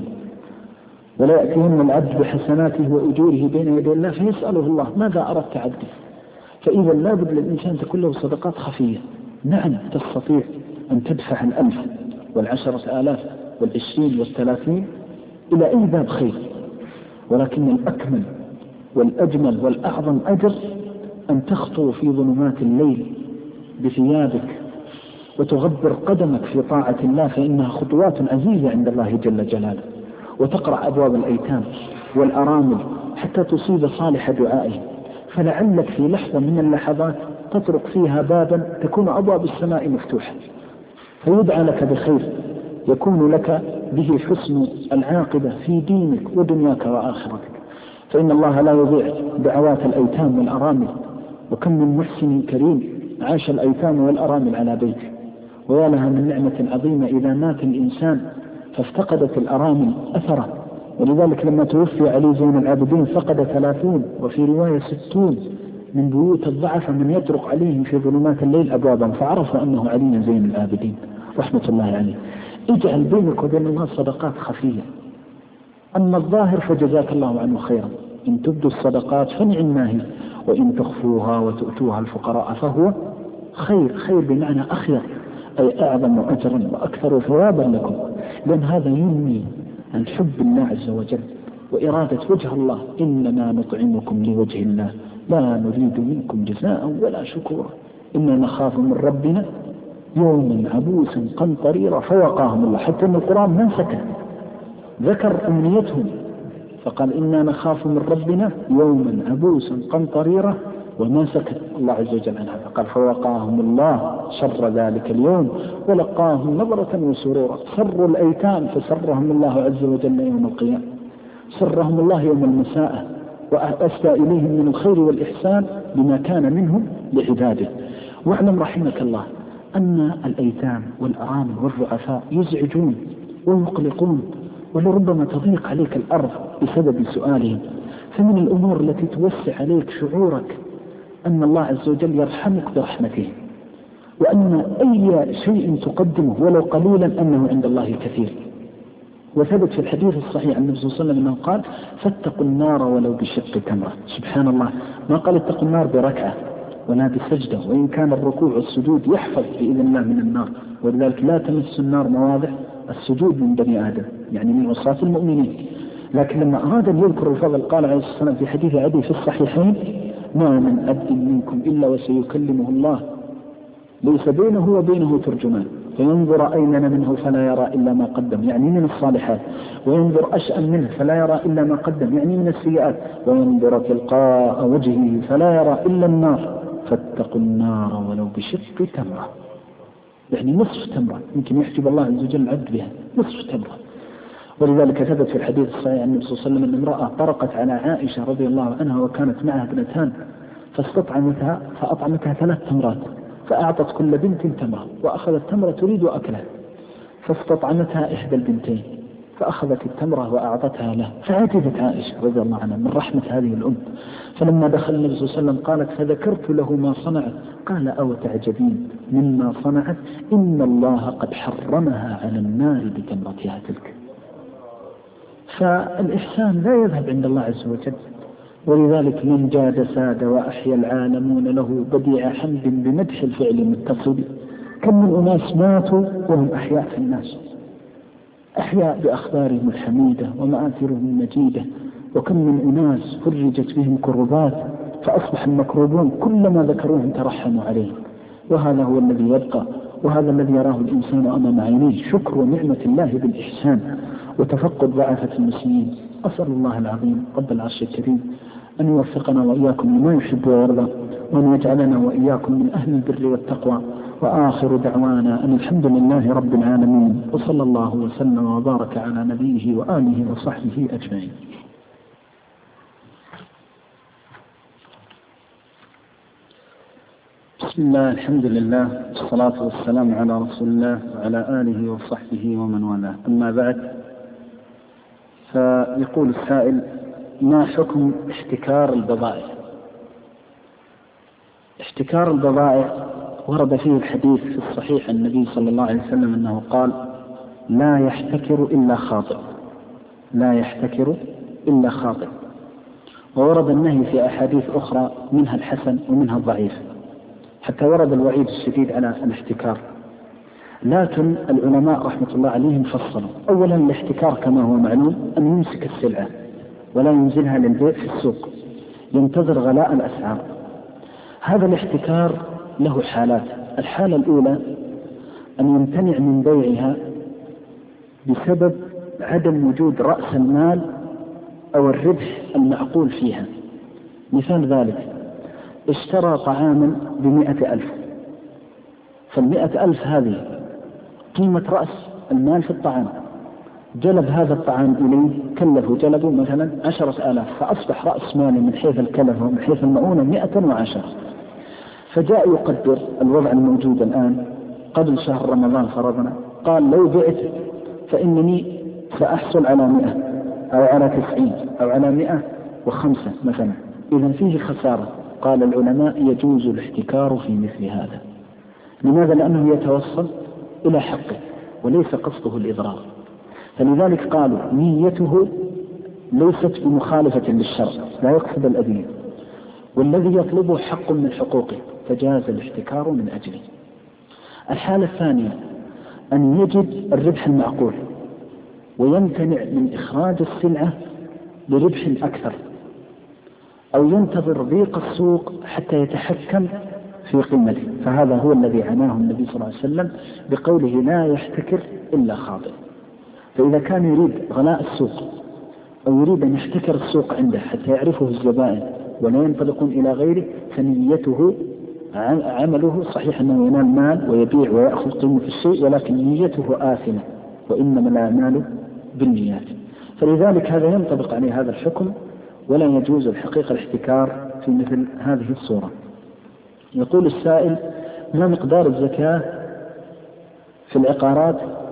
ولا يأتيهم العبد بحسناته وأجوره بين يدي الله فيسأله الله ماذا أردت عبدي. فإذا لابد للإنسان تكون له صدقات خفية. نعم تستطيع أن تدفع 1000 و10,000 و20 و30 إلى أي باب خير، ولكن الأكمل والأجمل والأعظم أجر أن تخطو في ظلمات الليل بثيابك وتغبر قدمك في طاعة الله، فإنها خطوات عزيزة عند الله جل جلاله، وتقرأ أبواب الأيتام والأرامل حتى تصيب صالح دعائه. فلعلك في لحظة من اللحظات تطرق فيها بابا تكون أبواب السماء مفتوحة، فيدعى لك بخير يكون لك به حسن العاقبة في دينك ودنياك وآخرتك. فإن الله لا يضيع دعوات الأيتام والأرامل، وكم من محسن كريم عاش الأيتام والأرامل على بيته، ويا لها من نعمة عظيمة إذا مات الإنسان فافتقدت الأرامل أثره. ولذلك لما توفي علي زين العابدين فقد 30 وفي رواية 60 من بيوت الضعف من يطرق عليهم في ظلمات الليل أبوابا، فعرفوا أنه علي زين العابدين رحمة الله عليه. اجعل بينك وبين الله صدقات خفية. أما الظاهر فجزاك الله عنه خيرا، إن تبدوا الصدقات فنعم ما هي، وإن تخفوها وتؤتوها الفقراء فهو خير بمعنى أخير، أي أعظم أجرا وأكثر ثوابا لكم، لأن هذا ينمي الحب الله عز وجل وإرادة وجه الله. إنما نطعمكم لوجه الله لا نريد منكم جزاء ولا شكورا إنا نخاف من ربنا يوما عبوسا قمطريرا فوقاهم الله. حتى من القرآن ما سكت، ذكر أمنيتهم فقال إنا نخاف من ربنا يوما عبوسا قمطريرا، وما سكت الله عز وجل عنها فقال فوقاهم الله شر ذلك اليوم ولقاهم نظرة وسرورا. سروا الأيتام فسرهم الله عز وجل يوم القيامة، سرهم الله يوم المساءة، وأسدى إليهم من الخير والإحسان بما كان منهم لعباده. واعلم رحمك الله أن الأيتام والأرامل والضعفاء يزعجون ويقلقون، ولربما تضيق عليك الأرض بسبب سؤالهم. فمن الأمور التي توسع عليك شعورك أن الله عز وجل يرحمك برحمته، وأن أي شيء تقدمه ولو قليلا أنه عند الله كثير. وثبت في الحديث الصحيح عن النبي صلى الله عليه وسلم أنه قال فاتقوا النار ولو بشق تمرة. سبحان الله، ما قال اتقوا النار بركعة ولا بسجدة، وإن كان الركوع والسجود يحفظ بإذن الله من النار، ولذلك لا تمس النار مواضع السجود من بني آدم، يعني من وصاف المؤمنين. لكن لما أراد أن يذكر الفضل قال عليه الصلاة والسلام في حديث عدي في الصحيحين ما من عبد منكم إلا وسيكلمه الله ليس بينه وبينه ترجمان فينظر أيمن منه فلا يرى إلا ما قدم، يعني من الصالحات، وينظر أشأم منه فلا يرى إلا ما قدم، يعني من السيئات، وينظر تلقاء وجهه فلا يرى إلا النار فاتقوا النار ولو بشق تمرة، يعني نصف تمرة يمكن يحجب الله عز وجل العبد بها، نصف تمرة. ولذلك ثبت في الحديث الصحيح عن النبي صلى الله عليه وسلم أن امرأة طرقت على عائشة رضي الله عنها وكانت معها ابنتان فأطعمتها 3 تمرات، فأعطت كل بنت تمرة، وأخذت تمرة تريد أكلها، فاستطعمتها إحدى البنتين فأخذت التمرة وأعطتها له، فعجبت عائشة رضي الله عنها من رحمة هذه الأم. فلما دخل النبي صلى الله عليه وسلم قالت فذكرت له ما صنعت، قال أو تعجبين مما صنعت إن الله قد حرمها على النار بتمرتها تلك. فالإحسان لا يذهب عند الله عز وجل، ولذلك من جاد ساد وأحيا العالمون له بديع حمد بمدح الفعل متصل. كم من أناس ماتوا وهم أحياء في الناس، أحياء بأخبارهم الحميدة ومآثرهم المجيدة، وكم من أناس فرجت بهم كربات فأصبح المكروبون كلما ذكروهم ترحموا عليه. وهذا هو الذي يبقى، وهذا الذي يراه الإنسان أمام عينيه، شكر ونعمة الله بالإحسان وتفقد ضعفة المسلمين. أسأل الله العظيم رب العرش الكريم أن يوفقنا وإياكم لما يحب ويرضى، وأن يجعلنا وإياكم من أهل البر والتقوى. وآخر دعوانا أن الحمد لله رب العالمين، وصلى الله وسلم وبارك على نبيه وآله وصحبه أجمعين. بسم الله، الحمد لله، والصلاة والسلام على رسول الله وعلى آله وصحبه ومن والاه. أما بعد، فيقول السائل: ما حكم احتكار البضائع؟ احتكار البضائع ورد فيه الحديث في الصحيح عن النبي صلى الله عليه وسلم أنه قال: لا يحتكر إلا خاطئ، لا يحتكر إلا خاطئ. وورد النهي في أحاديث أخرى منها الحسن ومنها الضعيف، حتى ورد الوعيد الشديد على الاحتكار. لكن العلماء رحمة الله عليهم فصلوا. أولا، الاحتكار كما هو معلوم أن يمسك السلعة ولا ينزلها للبيع في السوق، ينتظر غلاء الأسعار. هذا الاحتكار له حالات. الحالة الأولى أن يمتنع من بيعها بسبب عدم وجود رأس المال أو الربح المعقول فيها. مثال ذلك: اشترى طعاما ب100,000، فال100,000 هذه قيمة رأس المال في الطعام، جلب هذا الطعام إليه، كلفه جلبه مثلا 10,000، فأصبح رأس ماله من حيث الكلفة ومن حيث المؤونة 110. فجاء يقدر الوضع الموجود الآن قبل شهر رمضان فرضنا، قال: لو بعت فإنني سأحصل على 100 أو على 90 أو على 105 مثلا، إذن فيه خسارة. قال العلماء: يجوز الاحتكار في مثل هذا. لماذا؟ لأنه يتوصل إلى حقه وليس قصده الإضرار. فلذلك قالوا نيته ليست بمخالفة للشرع، لا يقصد الأذية، والذي يطلبه حق من حقوقه فجاز الاحتكار من أجله. الحالة الثانية أن يجد الربح المعقول ويمتنع من إخراج السلعة لربح أكثر، أو ينتظر ضيق السوق حتى يتحكم في قيمته، فهذا هو الذي عناه النبي صلى الله عليه وسلم بقوله لا يحتكر إلا خاطئ. فإذا كان يريد غلاء السوق أو يريد أن يحتكر السوق عنده حتى يعرفه الزبائن ولا ينطلقون إلى غيره، فنيته عمله صحيح أنه ينال مال ويبيع ويأخذ قيمة الشيء، ولكن نيته آثمة، وإنما الأعمال بالنيات. فلذلك هذا ينطبق عليه هذا الحكم، ولا يجوز الحقيقة الاحتكار في مثل هذه الصورة. يقول السائل: ما مقدار الزكاة في العقارات؟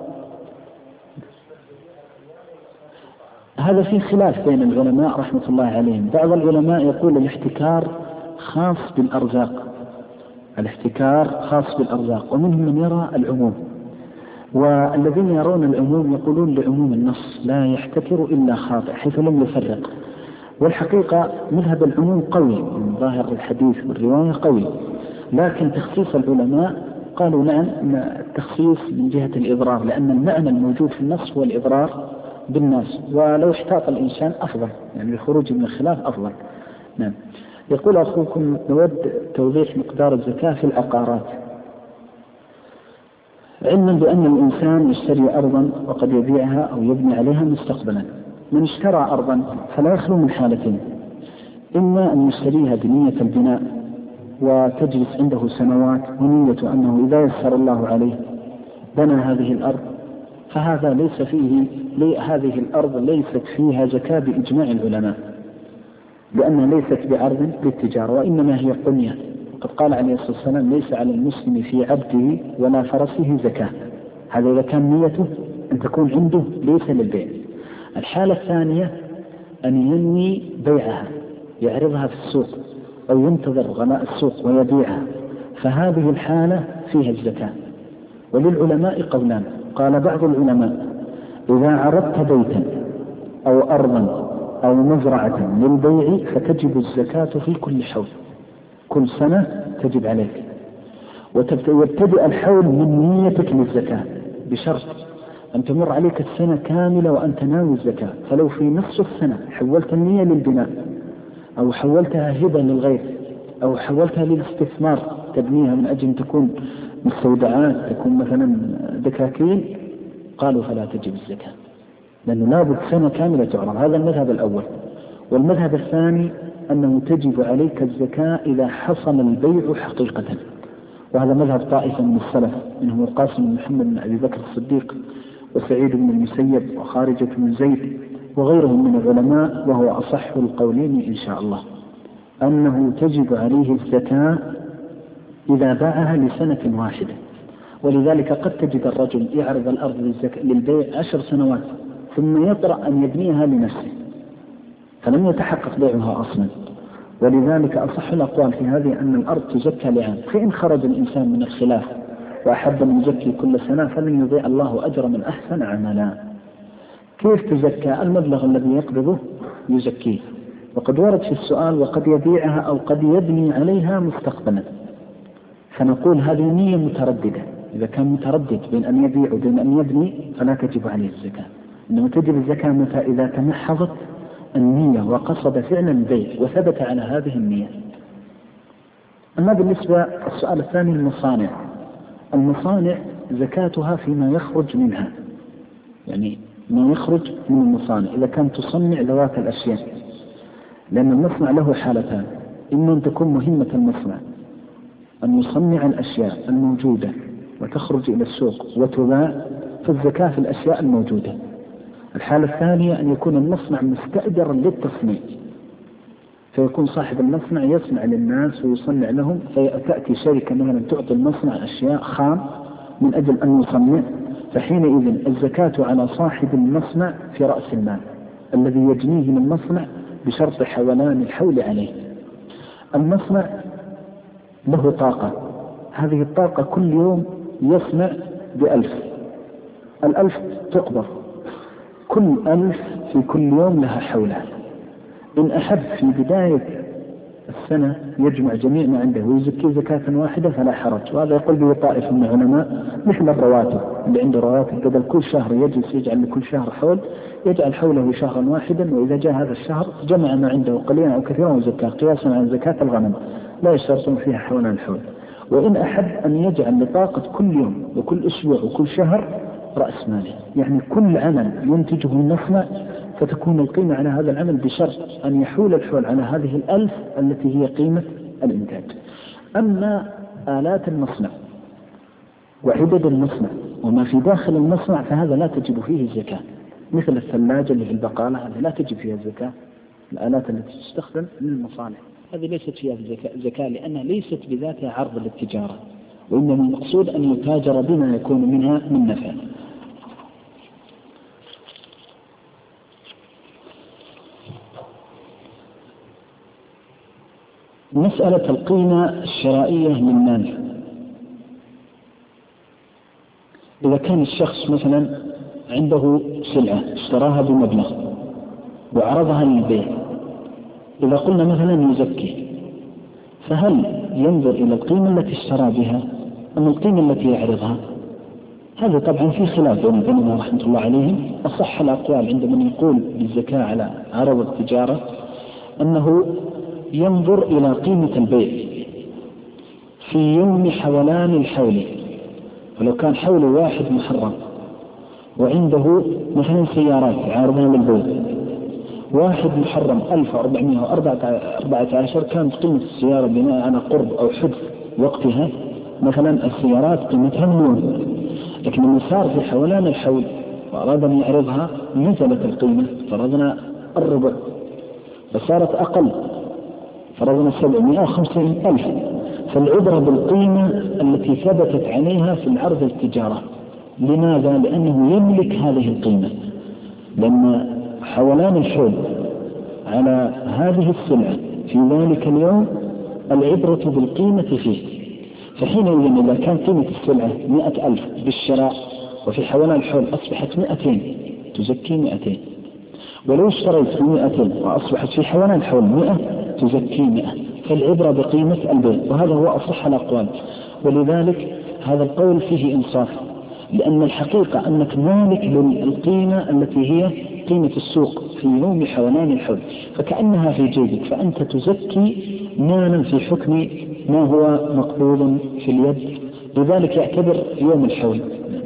هذا فيه خلاف بين العلماء رحمة الله عليهم. بعض العلماء يقول الاحتكار خاص بالأرزاق، الاحتكار خاص بالأرزاق، ومنهم من يرى العموم، والذين يرون العموم يقولون لعموم النص لا يحتكر إلا خاطئ حيث لم يفرق. والحقيقة مذهب العموم قوي من ظاهر الحديث والرواية قوي، لكن تخصيص العلماء قالوا نعم التخصيص من جهة الإضرار، لأن المعنى الموجود في النص هو الإضرار بالناس، ولو احتاط الإنسان أفضل، يعني الخروج من الخلاف أفضل. نعم. يقول أخوكم: نود توضيح مقدار الزكاة في العقارات، علما بأن الإنسان يشتري أرضا وقد يبيعها أو يبني عليها مستقبلا. من اشترى أرضا فلا يخلو من حالتين: إما أن يشتريها بنية البناء وتجلس عنده سنوات ونية أنه إذا يسر الله عليه بنى هذه الأرض، فهذا ليس فيه، هذه الأرض ليست فيها زكاة بإجماع العلماء، لأنها ليست بعرض للتجارة وإنما هي قنية. وقد قال عليه الصلاة والسلام: ليس على المسلم في عبده ولا فرسه زكاة. هذا إذا كان نيته أن تكون عنده ليس للبيع. الحالة الثانية أن ينوي بيعها، يعرضها في السوق أو ينتظر غلاء السوق ويبيعها، فهذه الحالة فيها الزكاة. وللعلماء قولان: قال بعض العلماء: إذا عرضت بيتا أو أرضا أو مزرعة للبيع فتجب الزكاة في كل حول، كل سنة تجب عليك، ويبتدئ الحول من نيتك للزكاة، بشرط أن تمر عليك السنة كاملة وأنت ناوي الزكاة. فلو في نصف السنة حولت النية للبناء أو حولتها هبة للغير أو حولتها للاستثمار تبنيها من أجل أن تكون مستودعات، تكون مثلا دكاكين، قالوا فلا تجب الزكاة، لأنه لابد سنة كاملة تعرض. هذا المذهب الأول. والمذهب الثاني أنه تجب عليك الزكاة إذا حصل البيع حقيقة، وهذا مذهب طائفة من السلف، منهم القاسم بن محمد بن أبي بكر الصديق وسعيد بن المسيب وخارجة بن زيد وغيرهم من العلماء، وهو أصح القولين إن شاء الله، أنه تجب عليه الزكاة إذا باعها لسنة واحدة. ولذلك قد تجد الرجل يعرض الأرض للبيع 10 سنوات ثم يطرأ أن يبنيها لنفسه فلم يتحقق بيعها أصلا. ولذلك أصح الأقوال في هذه أن الأرض تزكى لعام، فإن خرج الإنسان من الخلاف وأحب أن يزكي كل سنة فلن يضيع الله أجر من أحسن عملا. كيف تزكى؟ المبلغ الذي يقبضه يزكيه. وقد ورد في السؤال: وقد يبيعها أو قد يبني عليها مستقبلا، فنقول هذه نية مترددة. إذا كان متردد بين أن يبيع وبين أن يبني فلا تجب عليه الزكاة، إنما تجب الزكاة متى إذا تمحضت النية وقصد فعلا البيع وثبت على هذه النية. أما بالنسبة السؤال الثاني: المصانع. المصانع زكاتها فيما يخرج منها، يعني ما يخرج من المصانع إذا كان تصنع ذوات الأشياء، لأن المصنع له حالتان: إما أن تكون مهمة المصنع أن يصنع الأشياء الموجودة وتخرج إلى السوق وتباع، فالزكاة في الأشياء الموجودة. الحالة الثانية أن يكون المصنع مستأجرا للتصنيع، فيكون صاحب المصنع يصنع للناس ويصنع لهم، فتأتي شركة مثلا تعطي المصنع أشياء خام من أجل أن يصنع، فحينئذ الزكاة على صاحب المصنع في رأس المال الذي يجنيه من المصنع بشرط حولان الحول عليه. المصنع له طاقة، هذه الطاقة كل يوم يصنع ب1000، 1000 تقبض كل 1000 في كل يوم لها حولها. إن أحب في بداية السنة يجمع جميع ما عنده ويزكي زكاة واحدة فلا حرج، وهذا يقول به طائفة من العلماء، مثل الرواتب اللي عنده رواتب بدل كل شهر يجلس يجعل لكل شهر حول، يجعل حوله شهرا واحدا، وإذا جاء هذا الشهر جمع ما عنده قليلا أو كثيرا وزكاه، قياسا عن زكاة الغنم لا يشترطون فيها حولان الحول. وإن أحب أن يجعل لطاقة كل يوم وكل أسبوع وكل شهر رأس ماله، يعني كل عمل ينتجه المصنع فتكون القيمة على هذا العمل بشرط أن يحول الحول على هذه 1000 التي هي قيمة الإنتاج. أما آلات المصنع وعدد المصنع وما في داخل المصنع فهذا لا تجب فيه الزكاة، مثل الثلاجة اللي في البقالة هذه لا تجب فيها الزكاة. الآلات التي تستخدم للمصانع هذه ليست فيها زكاة لأنها ليست بذاتها عرض للتجارة، وإنما المقصود أن يتاجر بما يكون منها من نفع. مسألة القيمة الشرائية للمال، إذا كان الشخص مثلا عنده سلعة اشتراها بمبلغ وعرضها للبيع، إذا قلنا مثلا يزكي، فهل ينظر إلى القيمة التي اشترى بها أم القيمة التي يعرضها؟ هذا طبعا في خلاف بين العلماء رحمة الله عليهم. أصح الأقوال عند من يقول بالزكاة على عرض التجارة أنه ينظر إلى قيمة البيع في يوم حولان الحول، ولو كان حول واحد محرم وعنده مثلا سيارات عارضها للبيع، واحد محرم 1414 كانت قيمة السيارة بناء على قرب أو حدث وقتها مثلا السيارات قيمتها مليون، لكن لما صار في حولان الحول وأراد أن يعرضها نزلت القيمة، فرضنا الربع فصارت أقل، فرضنا 750,000. فالعبرة بالقيمة التي ثبتت عليها في العرض التجارة. لماذا؟ لأنه يملك هذه القيمة، لأن حولان الحول على هذه السلعة في ذلك اليوم العبرة بالقيمة فيه. فحينئذ إذا كان قيمة السلعة 100,000 بالشراء وفي حولان الحول أصبحت 200 تزكي 200، ولو اشتريت 200 وأصبحت في حولان الحول 100 تزكي 100. فالعبرة بقيمة البيع، وهذا هو أصح الأقوال. ولذلك هذا القول فيه إنصاف، لأن الحقيقة أنك مالك للقيمة التي هي قيمة السوق في يوم حولان الحول، فكأنها في جيبك، فأنت تزكي مالا في حكم ما هو مقبوض في اليد، لذلك يعتبر يوم الحول.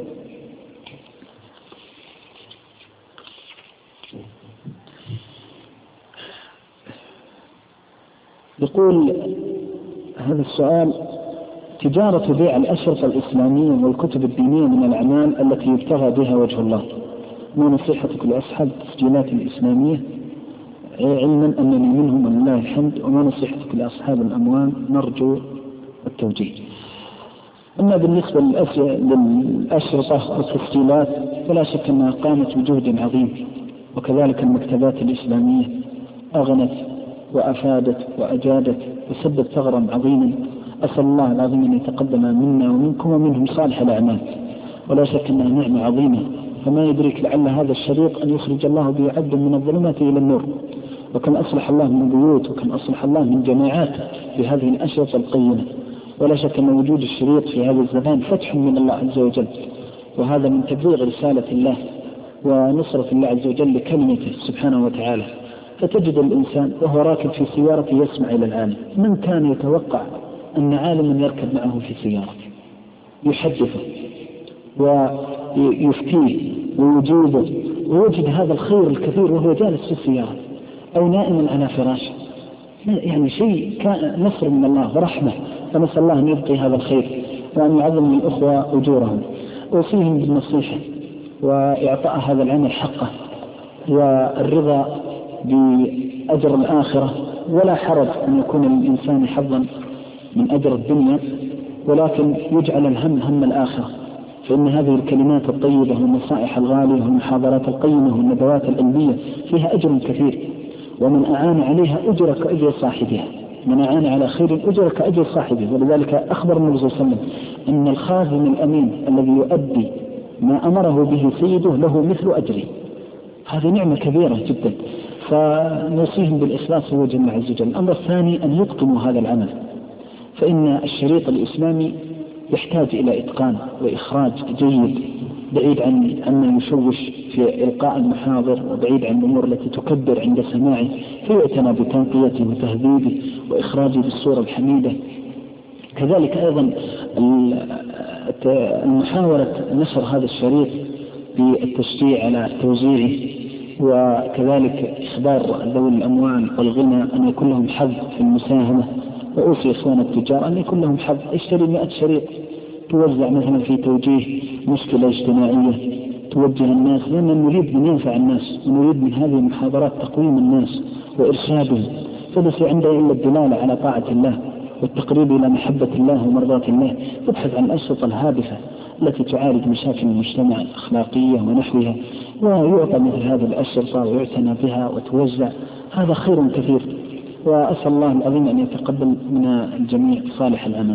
يقول هذا السؤال: تجارة بيع الأشرطة الإسلامية والكتب الدينية من الأعمال التي يبتغى بها وجه الله، ما نصيحتك لأصحاب التسجيلات الإسلامية علما أنني منهم ولله الحمد، وما نصيحتك لأصحاب الأموال؟ نرجو التوجيه. أما بالنسبة للأشرطة والتسجيلات فلا شك أنها قامت بجهد عظيم، وكذلك المكتبات الإسلامية أغنت وأفادت وأجادت وسدت ثغرا عظيما. أسأل الله العظيم أن يتقدم منا ومنكم ومنهم صالح الأعمال، ولا شك أنها نعمة عظيمة، فما يدرك لعل هذا الشريط أن يخرج الله به عبدا من الظلمات إلى النور. وكم أصلح الله من بيوت، وكم أصلح الله من جماعات بهذه الأشرطة القيمة. ولا شك أن وجود الشريط في هذا الزمان فتح من الله عز وجل، وهذا من تبليغ رسالة الله ونصرة الله عز وجل لكلمته سبحانه وتعالى. فتجد الإنسان وهو راكب في سيارته يسمع إلى العالم. من كان يتوقع أن عالما يركب معه في سيارته يحدثه ويفتيه ويجيبه، ويوجد هذا الخير الكثير وهو جالس في السيارة أو نائما على فراشه، يعني شيء كان نصر من الله ورحمة. فنسأل الله أن يبقي هذا الخير وأن يعظم الأخوة أجورهم، أوصيهم بالنصيحة وإعطاء هذا العمل حقه والرضا بأجر الآخرة. ولا حرج أن يكون الإنسان حظا من أجر الدنيا، ولكن يجعل الهم هم الآخرة، فإن هذه الكلمات الطيبة والنصائح الغالية والمحاضرات القيمة والندوات العلمية فيها أجر كثير، ومن أعان عليها أجر كأجر صاحبها، من أعان على خير أجر كأجر صاحبه. ولذلك أخبر النبي صلى الله عليه وسلم أن الخازن الأمين الذي يؤدي ما أمره به سيده له مثل أجره. هذه نعمة كبيرة جدا، فنوصيهم بالإخلاص هو جل عز وجل. الأمر الثاني أن يتقنوا هذا العمل، فإن الشريط الإسلامي يحتاج إلى إتقان وإخراج جيد، بعيد عن يشوش في إلقاء المحاضر، وبعيد عن الأمور التي تكبر عند سماعه، فيعتنى بتنقيته وتهذيبه وإخراجه بالصورة الحميدة. كذلك أيضا محاولة نشر هذا الشريط بالتشجيع على توزيعه، وكذلك إخبار ذوي الأموال والغنى أن يكون لهم حظ في المساهمة، وأوصي إخوان التجار أن يكون لهم حظ، اشتري 100 شريط توزع مثلا في توجيه مشكلة اجتماعية توجه الناس، لأننا نريد من ينفع الناس، ونريد من هذه المحاضرات تقويم الناس وإرشادهم، فليس عنده إلا الدلالة على طاعة الله والتقريب إلى محبة الله ومرضاة الله. يبحث عن الأنشطة الهادفة التي تعالج مشاكل المجتمع الأخلاقية ونحوها، ويعطى مثل هذه الأنشطة ويعتنى بها وتوزع، هذا خير كثير. وأسأل الله العظيم أن يتقبل من الجميع صالح العمل.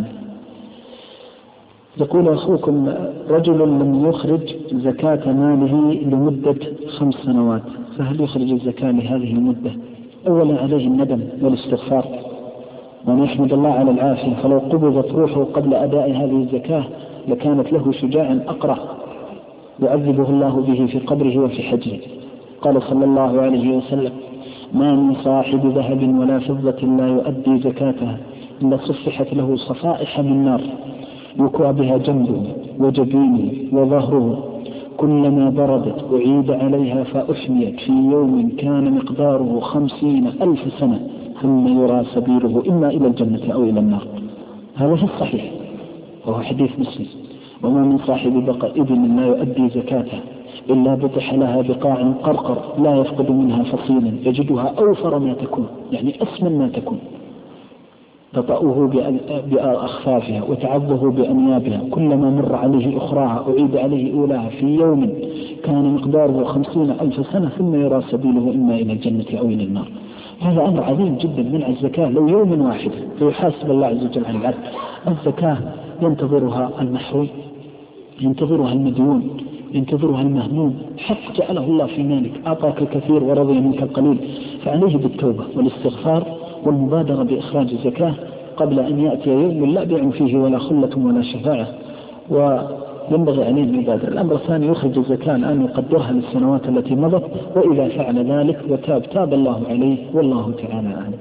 يقول أخوكم: رجل لم يخرج زكاة ماله لمدة 5 سنوات، فهل يخرج الزكاة لهذه المدة؟ أولا عليه الندم والاستغفار، وأن يحمد الله على العافية، فلو قبضت روحه قبل أداء هذه الزكاة لكانت له شجاعا أقرع يعذبه الله به في قبره وفي حجره. قال صلى الله عليه وسلم: ما من صاحب ذهب ولا فضة لا يؤدي زكاتها إلا صفحت له صفائح من نار يكوى بها جنبه وجبينه وظهره، كلما بردت أعيد عليها فأحميت في يوم كان مقداره 50,000 سنة ثم يرى سبيله إما إلى الجنة أو إلى النار. هذا في الصحيح وهو حديث مسلم. وما من صاحب بقى إبن لا يؤدي زكاته إلا بطح لها بقاع قرقر لا يفقد منها فصيلا يجدها أوفر ما تكون، يعني أسمن ما تكون، تطأه بأخفافها وتعضه بأنيابها، كلما مر عليه أخراها أعيد عليه أولاها في يوم كان مقداره 50,000 سنة ثم يرى سبيله إما إلى الجنة أو إلى النار. هذا أمر عظيم جدا منع الزكاة لو يوم واحد فيحاسب الله عز وجل عن العبد. الزكاة ينتظرها المحروم، ينتظرها المديون، ينتظرها المهموم، حق جعله الله في مالك، أعطاك الكثير ورضي منك القليل، فعليه بالتوبة والاستغفار والمبادرة بإخراج الزكاة قبل أن يأتي يوم لا بيع فيه ولا خلة ولا شفاعة، وينبغي عليه المبادرة. الأمر الثاني: يخرج الزكاة الآن يقدرها للسنوات التي مضت، وإذا فعل ذلك وتاب الله عليه، والله تعالى أعلم.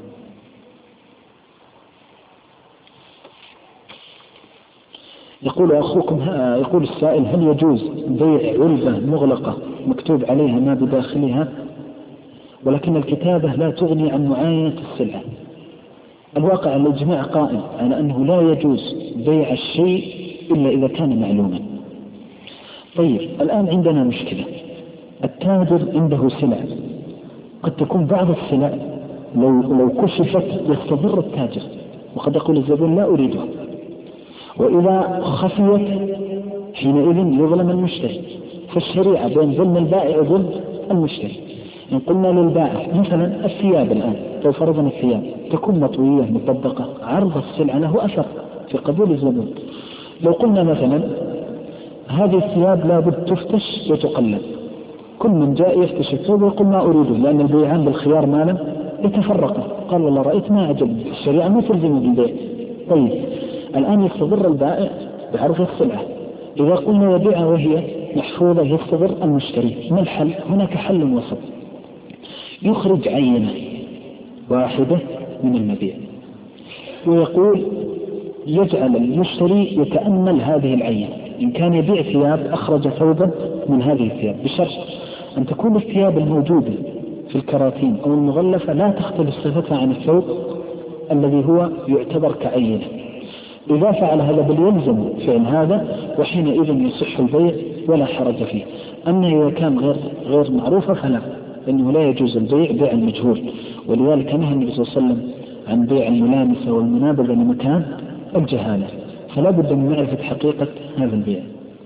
يقول أخوكم: يقول السائل: هل يجوز بيع علبة مغلقة مكتوب عليها ما بداخلها ولكن الكتابة لا تغني عن معاينة السلعة؟ الواقع الإجماع قائم على أنه لا يجوز بيع الشيء إلا إذا كان معلوما. طيب، الآن عندنا مشكلة، التاجر عنده سلع، قد تكون بعض السلع لو كشفت يستضر التاجر، وقد يقول الزبون لا أريدها، وإذا خفيت حينئذ يظلم المشتري. فالشريعة بين ظلم البائع وظلم المشتري. إن قلنا للبائع مثلا الثياب، الآن لو فرضنا الثياب تكون مطوية مطبقة، عرض السلعة له أثر في قبول الزبون. لو قلنا مثلا هذه الثياب لابد تفتش وتقلد، كل من جاء يفتش الثوب ويقول ما أريده، لأن البيعان بالخيار ما لم يتفرقا، قال والله رأيت ما عجبني، الشريعة ما تلزم بالبيع. طيب، الآن يستضر البائع بعرض السلعة. إذا قلنا يبيعها وهي محفوظة يستضر المشتري، ما الحل؟ هناك حل وسط، يخرج عينة واحدة من المبيع ويقول يجعل المشتري يتأمل هذه العينة، إن كان يبيع ثياب أخرج ثوبا من هذه الثياب، بشرط أن تكون الثياب الموجودة في الكراتين أو المغلفة لا تختلف صفتها عن الثوب الذي هو يعتبر كعينة. إذا فعل هذا بل يلزم فعل هذا، وحينئذ يصح البيع ولا حرج فيه. أما إذا كان غير معروفة فلا، لأنه لا يجوز البيع بيع المجهول، ولذلك نهى النبي صلى الله عليه وسلم عن بيع الملامسة والمنابذة لمكان الجهالة، فلا بد من معرفة حقيقة هذا البيع.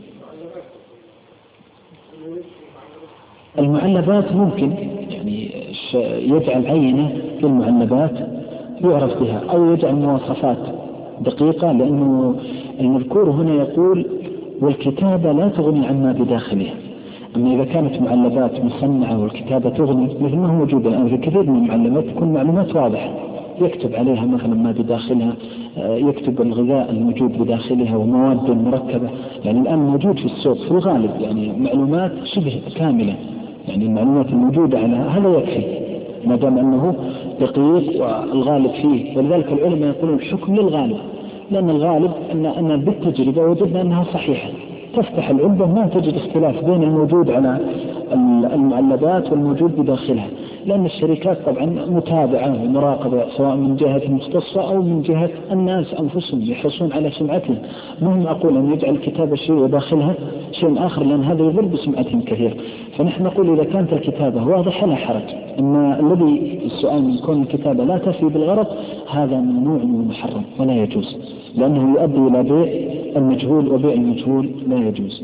المعلبات ممكن يعني يجعل عينة للمعلبات يعرف بها، أو يجعل مواصفات دقيقة، لأنه المذكور هنا يقول والكتابة لا تغني عما بداخلها. أما إذا كانت معلبات مصنعة والكتابة تغني مثل ما هو موجود الآن في كثير من المعلبات تكون معلومات واضحة يكتب عليها مثلا ما بداخلها، يكتب الغذاء الموجود بداخلها ومواد مركبة. يعني الآن موجود في السوق في الغالب يعني معلومات شبه كاملة، يعني المعلومات الموجودة على هذا يكفي ما دام أنه دقيق والغالب فيه. ولذلك العلماء يقولون الحكم للغالب، لأن الغالب أن بالتجربة وجدنا أنها صحيحة. تفتح العلبة ما تجد اختلاف بين الموجود على المعلبات والموجود بداخلها، لأن الشركات طبعا متابعة ومراقبة سواء من جهة المختصة أو من جهة الناس أنفسهم يحرصون على سمعتهم. مهم أقول أن يجعل الكتابة شيء وداخلها شيء آخر، لأن هذا يضر بسمعتهم كثير. فنحن نقول إذا كانت الكتابة واضحة لا حرج، أما الذي السؤال من كون الكتابة لا تفي بالغرض هذا ممنوع ومحرم ولا يجوز، لأنه يؤدي إلى بيع المجهول، وبيع المجهول لا يجوز.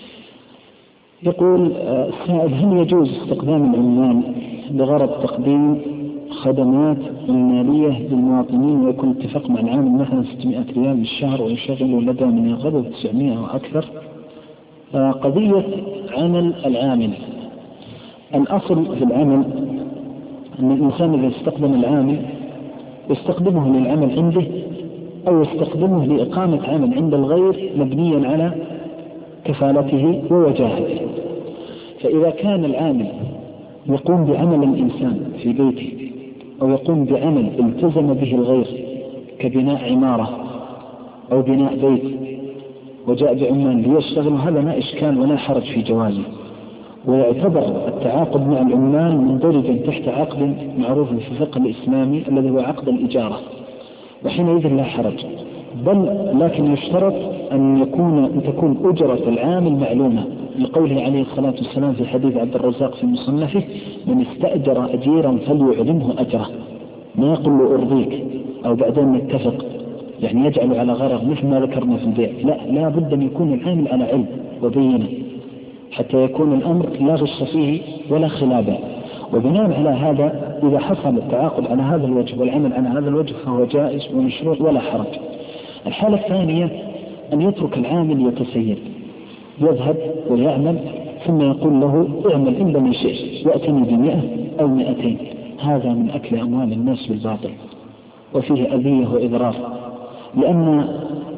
يقول السائل: هل يجوز استخدام العمال بغرض تقديم خدمات مالية للمواطنين ويكون اتفاق مع العامل مثلا 600 ريال بالشهر ويشغل لدى من يرغب 900 وأكثر؟ قضية عمل العامل، الأصل في العمل أن الإنسان إذا استخدم العامل يستخدمه للعمل عنده أو يستخدمه لإقامة عمل عند الغير مبنيا على كفالته ووجاهته. فإذا كان العامل يقوم بعمل الإنسان في بيته أو يقوم بعمل التزم به الغير كبناء عمارة أو بناء بيت وجاء بعمال ليشتغلوا، هذا لا إشكال ولا حرج في جوازه، ويعتبر التعاقد مع العمال مندرجا تحت عقد معروف في الفقه الإسلامي الذي هو عقد الإجارة، وحينئذ لا حرج. بل لكن يشترط أن تكون أجرة العامل معلومة، لقوله عليه الصلاة والسلام في حديث عبد الرزاق في مصنفه: من استأجر أجيرا فليعلمه أجره، ما يقول له أرضيك أو بعدين نتفق، يعني يجعل على غرض مثل ما ذكرنا في البيع. لا بد أن يكون العامل على علم وبينه حتى يكون الأمر لا غش فيه ولا خلابة. وبناء على هذا إذا حصل التعاقد على هذا الوجه والعمل على هذا الوجه فهو جائز ومشروع ولا حرج. الحالة الثانية أن يترك العامل يتسير، يذهب ويعمل ثم يقول له اعمل عندما شئت وأتني ب100 أو 200. هذا من أكل أموال الناس بالباطل وفيه أذية وإضرار، لأن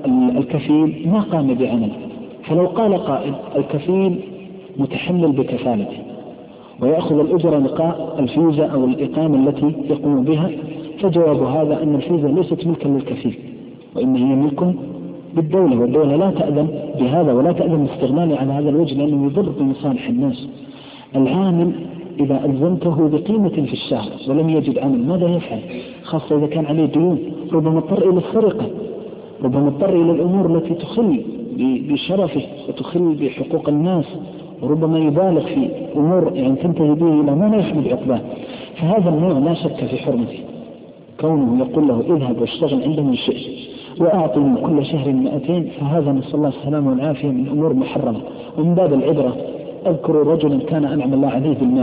الكفيل ما قام بعمل. فلو قال قائل الكفيل متحمل بكفالته ويأخذ الأجرة لقاء الفيزا أو الإقامة التي يقوم بها، فجواب هذا أن الفيزا ليست ملكا للكفيل وإن هي ملك بالدولة، والدولة لا تأذن بهذا ولا تأذن باستغلاله على هذا الوجه لأنه يضر بمصالح الناس. العامل إذا ألزمته بقيمة في الشهر ولم يجد عمل ماذا يفعل؟ خاصة إذا كان عليه ديون، ربما اضطر إلى السرقة، ربما اضطر إلى الأمور التي تخل بشرفه وتخل بحقوق الناس، وربما يبالغ في أمور يعني تنتهي به إلى ما لا يحمد عقباه. فهذا النوع لا شك في حرمته، كونه يقول له اذهب واشتغل عندما شئت وأعطي من كل شهر 200، فهذا نسأل الله السلامة والعافية من أمور محرمة. ومن باب العبرة أذكر رجلا كان أنعم الله عليه بالمال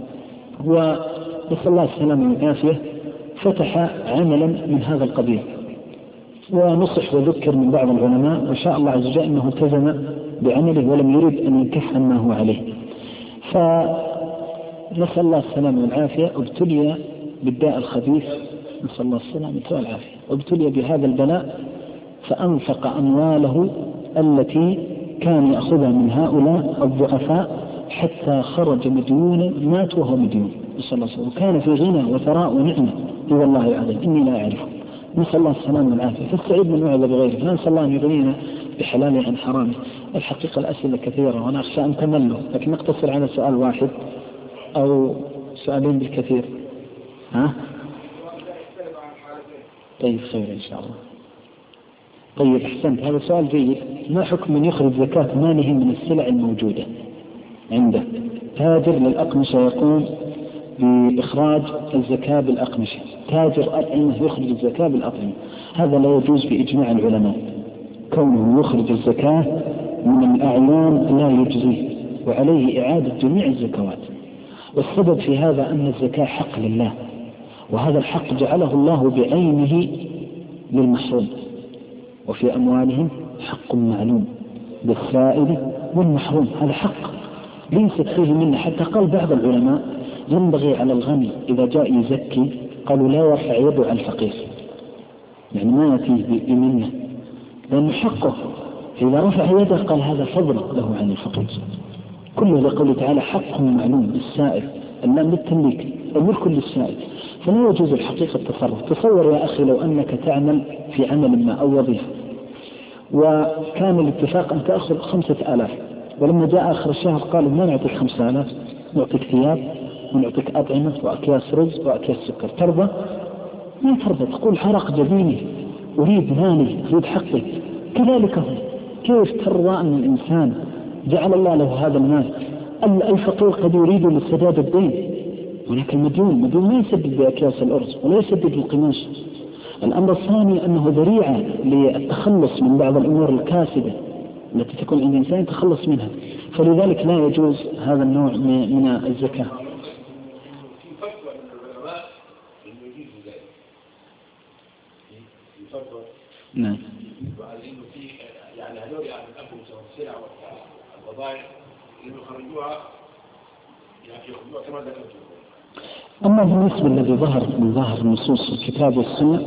ونسأل الله السلامة والعافية فتح عملا من هذا القبيل، ونصح وذكر من بعض العلماء وشاء الله عز وجل أنه التزم بعمله ولم يريد أن ينكف عما هو عليه. فنسأل الله السلامة والعافية ابتلي بالداء الخبيث، نسأل الله السلامة والعافية، وابتلي بهذا البلاء فأنفق أمواله التي كان يأخذها من هؤلاء الضعفاء حتى خرج مديونا، مات وهو مديون، نسأل الله السلامة، وكان في غنى وثراء ونعمة والله العظيم إني لا أعرفه، نسأل الله السلامة والعافية. فاستعيد من وعظ بغيره، فنسأل الله أن يغنينا بحلاله عن حرامه. الحقيقة الأسئلة كثيرة وأنا أخشى أن تملوا، لكن نقتصر على سؤال واحد أو سؤالين بالكثير. طيب خير إن شاء الله. طيب أحسنت، هذا سؤال جيد. ما حكم من يخرج زكاة ماله من السلع الموجودة عنده؟ تاجر للأقمشة يقوم بإخراج الزكاة بالأقمشة، تاجر أطعمة يخرج الزكاة بالأطعمة، هذا لا يجوز بإجماع العلماء. كونه يخرج الزكاة من الأعيان لا يجزيه وعليه إعادة جميع الزكوات. والسبب في هذا أن الزكاة حق لله، وهذا الحق جعله الله بعينه للمحروم، وفي أموالهم حق معلوم للسائل والمحروم، هذا حق ليست فيه منه. حتى قال بعض العلماء ينبغي على الغني إذا جاء يزكي قالوا لا يرفع يده على الفقير، يعني ما يأتيه بمنه، لأنه حقه. إذا رفع يده قال هذا فضل له عن الفقير. كله لقوله تعالى حق معلوم للسائل، اللام للتمليك، الملك للسائل، فلا يجوز الحقيقة التصرف. تصور يا أخي لو أنك تعمل في عمل ما أو وظيفة، وكان الاتفاق أن تأخذ 5000، ولما جاء آخر الشهر قالوا ما نعطيك 5000، نعطيك ثياب ونعطيك أطعمة وأكياس رز وأكياس سكر، ترضى؟ ما ترضى، تقول حرق جبيني، أريد مالي، أريد حقي. كذلك هو، كيف ترضى أن الإنسان جعل الله له هذا المال؟ الفقير قد يريد لسداد الدين، ولكن المديون ما يسدد بأكياس الأرز ولا يسدد بالقماش. الأمر الثاني أنه ذريعة للتخلص من بعض الأمور الكاسدة التي تكون عند الإنسان تخلص منها، فلذلك لا يجوز هذا النوع من الزكاة. نعم. يعني هذول الأنفس والسلع والبضائع اللي يخرجوها يعني يأخذوها كما ذكرت. أما بالنسبة الذي ظهر من ظاهر نصوص الكتاب والسنة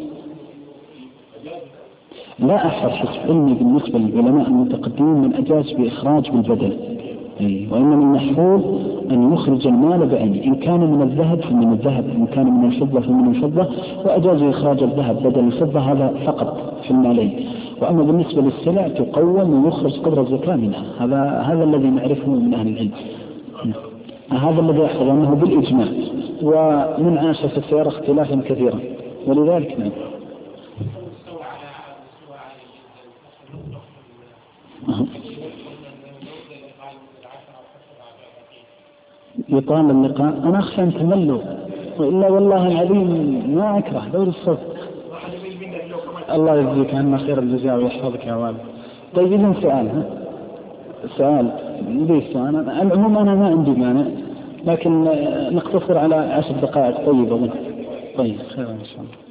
لا أحد حسب علمي بالنسبة للعلماء المتقدمين من أجاز بإخراج بالبدل، وإنما المحفوظ أن يخرج المال بعينه، إن كان من الذهب فمن الذهب، إن كان من الفضة فمن الفضة، وأجاز إخراج الذهب بدل الفضة، هذا فقط في المالين. وأما بالنسبة للسلع تقوم ويخرج قدر الزكاة منها، هذا الذي نعرفه من أهل العلم، هذا الذي يحفظ أنه بالإجماع، ومن عاش فسيرى اختلافا كثيرا، ولذلك نعم. يطال اللقاء، أنا أخشى أن تملوا، وإلا والله العظيم ما أكره دور الصوت. الله يجزيك عنا خير الجزاء ويحفظك يا والد. طيب إذن سؤال ليش سؤال؟ العموم أنا ما عندي مانع، لكن نقتصر على 10 دقائق. طيب أظن طيب خير إن شاء الله.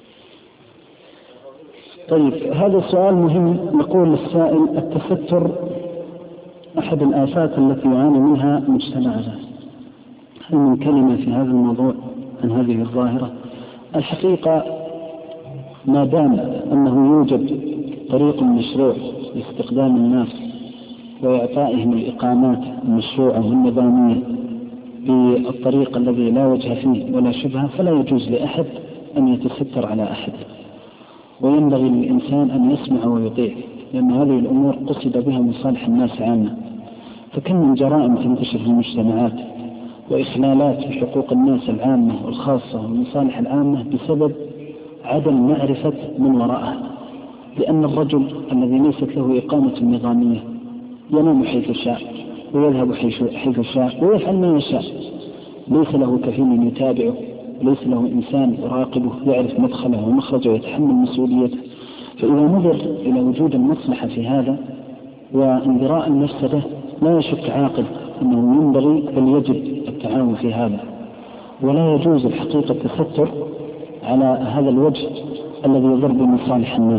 طيب هذا السؤال مهم. يقول السائل: التستر أحد الآفات التي يعاني منها مجتمعنا، هل من كلمة في هذا الموضوع عن هذه الظاهرة؟ الحقيقة ما دام أنه يوجد طريق مشروع لاستخدام الناس وإعطائهم الإقامات المشروعة والنظامية بالطريق الذي لا وجه فيه ولا شبهة، فلا يجوز لأحد أن يتستر على أحد، وينبغي للإنسان أن يسمع ويطيع، لأن هذه الأمور قصد بها مصالح الناس عامة. فكم من جرائم تنتشر في المجتمعات وإخلالات في حقوق الناس العامة والخاصة والمصالح العامة بسبب عدم معرفة من وراءها، لأن الرجل الذي ليست له إقامة نظامية ينام حيث شاء ويذهب حيث شاء ويفعل ما يشاء، ليس له كفيل يتابعه، ليس له إنسان يراقبه يعرف مدخله ومخرجه ويتحمل مسؤوليته. فإذا نظر إلى وجود المصلحة في هذا وانذراء المفسدة لا يشك عاقل أنه ينبغي بل يجب التعاون في هذا، ولا يجوز الحقيقة التستر على هذا الوجه الذي يضر بمصالح الناس.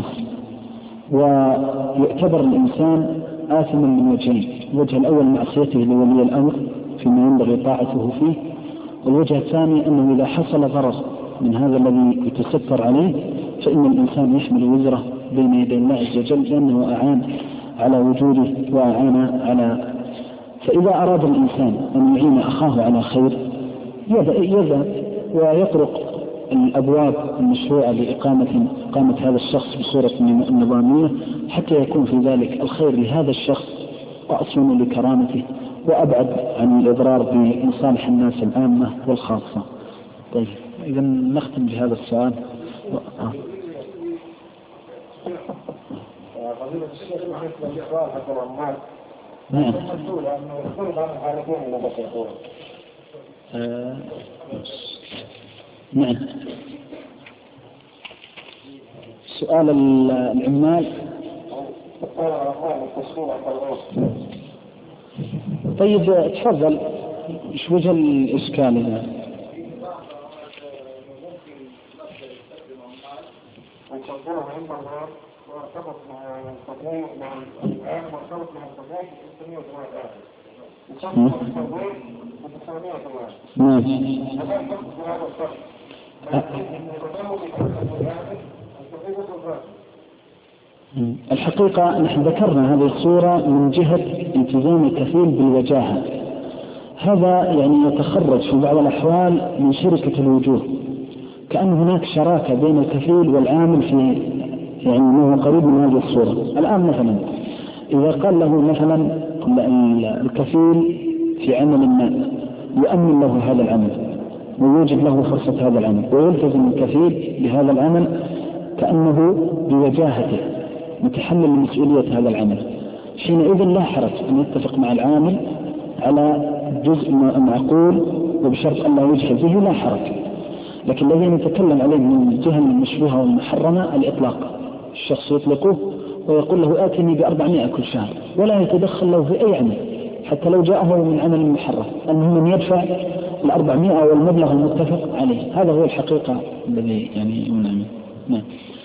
ويعتبر الإنسان آثما من وجهين: الوجه الأول معصيته لولي الأمر فيما ينبغي طاعته فيه، والوجه الثاني أنه إذا حصل ضرر من هذا الذي يتستر عليه فإن الإنسان يحمل وزره بين يدي الله عز وجل، لأنه أعان على وجوده وأعان على. فإذا أراد الإنسان أن يعين أخاه على خير يذهب ويطرق الأبواب المشروعة لإقامة هذا الشخص بصورة نظامية حتى يكون في ذلك الخير لهذا الشخص وأصون لكرامته وأبعد عن الإضرار بمصالح الناس العامة والخاصة. طيب إذا نختم بهذا السؤال. نعم. نعم. سؤال العمال. طيب تفضل، ايش وجه الإشكال هنا؟ نعم. الحقيقة نحن ذكرنا هذه الصورة من جهة التزام الكفيل بالوجاهة، هذا يعني يتخرج في بعض الأحوال من شركة الوجوه، كأن هناك شراكة بين الكفيل والعامل في يعني ما هو قريب من هذه الصورة. الآن مثلا إذا قال له مثلا الكفيل في عمل ما يؤمن له هذا العمل ويوجد له فرصة هذا العمل ويلتزم الكفيل بهذا العمل كأنه بوجاهته متحمل مسؤولية هذا العمل، حينئذ لا حرج أن يتفق مع العامل على جزء معقول وبشرط أن لا يجحد به، لا حرج. لكن الذي نتكلم عليه من الجهة المشبوهة والمحرمة الإطلاق، الشخص يطلقه ويقول له آتني ب400 كل شهر ولا يتدخل له في أي عمل حتى لو جاءه من عمل محرم، أنه من يدفع 400 والمبلغ المتفق عليه. هذا هو الحقيقة الذي يعني ينعم. نعم.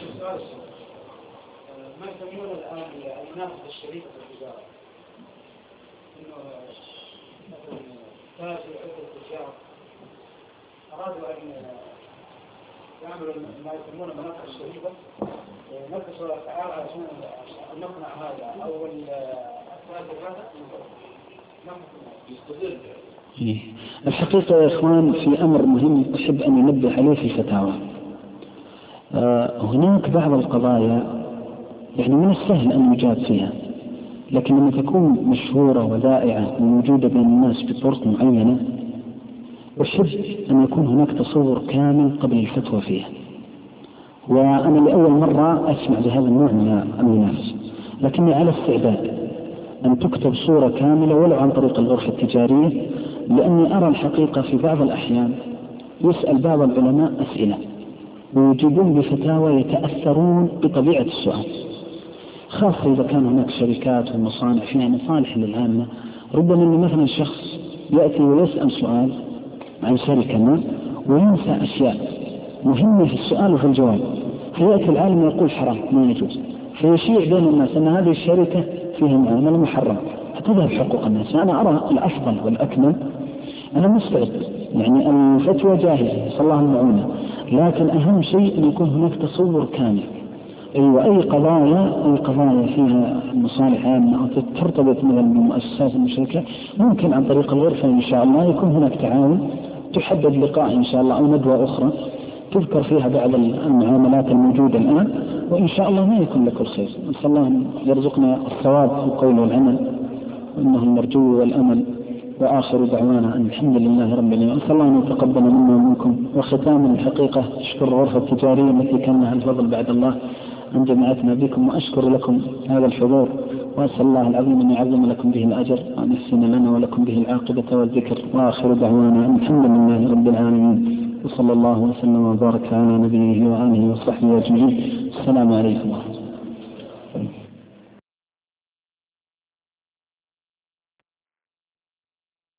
ما يسمون الآن المنافذ الشريك في التجارة، إنه تاجر عدة تجار أرادوا أن يعملوا ما يسمون منافذ الشريكة، نفسوا الأسعار عشان المصنع هذا أو التاجر هذا يستدل. الحقيقة يا إخوان في أمر مهم أحب أن ينبه عليه في الفتاوى. هناك بعض القضايا يعني من السهل أن يجاد فيها، لكن لما تكون مشهورة وذائعة وموجودة بين الناس بطرق معينة أحب أن يكون هناك تصور كامل قبل الفتوى فيها. وأنا لأول مرة أسمع بهذا النوع من المنافسة، لكني على استعداد أن تكتب صورة كاملة ولو عن طريق الغرفة التجارية، لأني أرى الحقيقة في بعض الأحيان يسأل بعض العلماء أسئلة ويجيبون بفتاوى يتأثرون بطبيعة السؤال، خاصة إذا كان هناك شركات ومصانع فيها مصالح للعامة. ربما أن مثلا شخص يأتي ويسأل سؤال عن شركة ما وينسى أشياء مهمة في السؤال وفي الجواب، فيأتي العالم ويقول حرام ما يجوز، فيشيع بين الناس أن هذه الشركة فيها معاملة محرم فتذهب حقوق الناس. أنا أرى الأفضل والأكمل، أنا مستعد يعني الفتوى جاهزة صلى الله المعونة، لكن أهم شيء أن يكون هناك تصور كامل. أي قضايا فيها مصالح عامة أو ترتبط من المؤسسات المشركة ممكن عن طريق الغرفة إن شاء الله يكون هناك تعاون، تحدد لقاء إن شاء الله أو ندوة أخرى تذكر فيها بعض المعاملات الموجودة الآن، وإن شاء الله ما يكون لكل خير. نسأل الله أن يرزقنا الثواب في القول والعمل وإنه المرجو والأمل، وآخر دعوانا أن الحمد لله رب العالمين. أسأل الله أن يتقبل منا ومنكم. وختاما الحقيقة أشكر الغرفة التجارية التي كان لها الفضل بعد الله أن جمعتنا بكم، وأشكر لكم هذا الحضور، وأسأل الله العظيم أن يعظم لكم به الأجر وأن يحسن لنا ولكم به العاقبة والذكر. وآخر دعوانا أن الحمد لله رب العالمين، وصلى الله وسلم وبارك على نبيه وآله وصحبه أجمعين. السلام عليكم.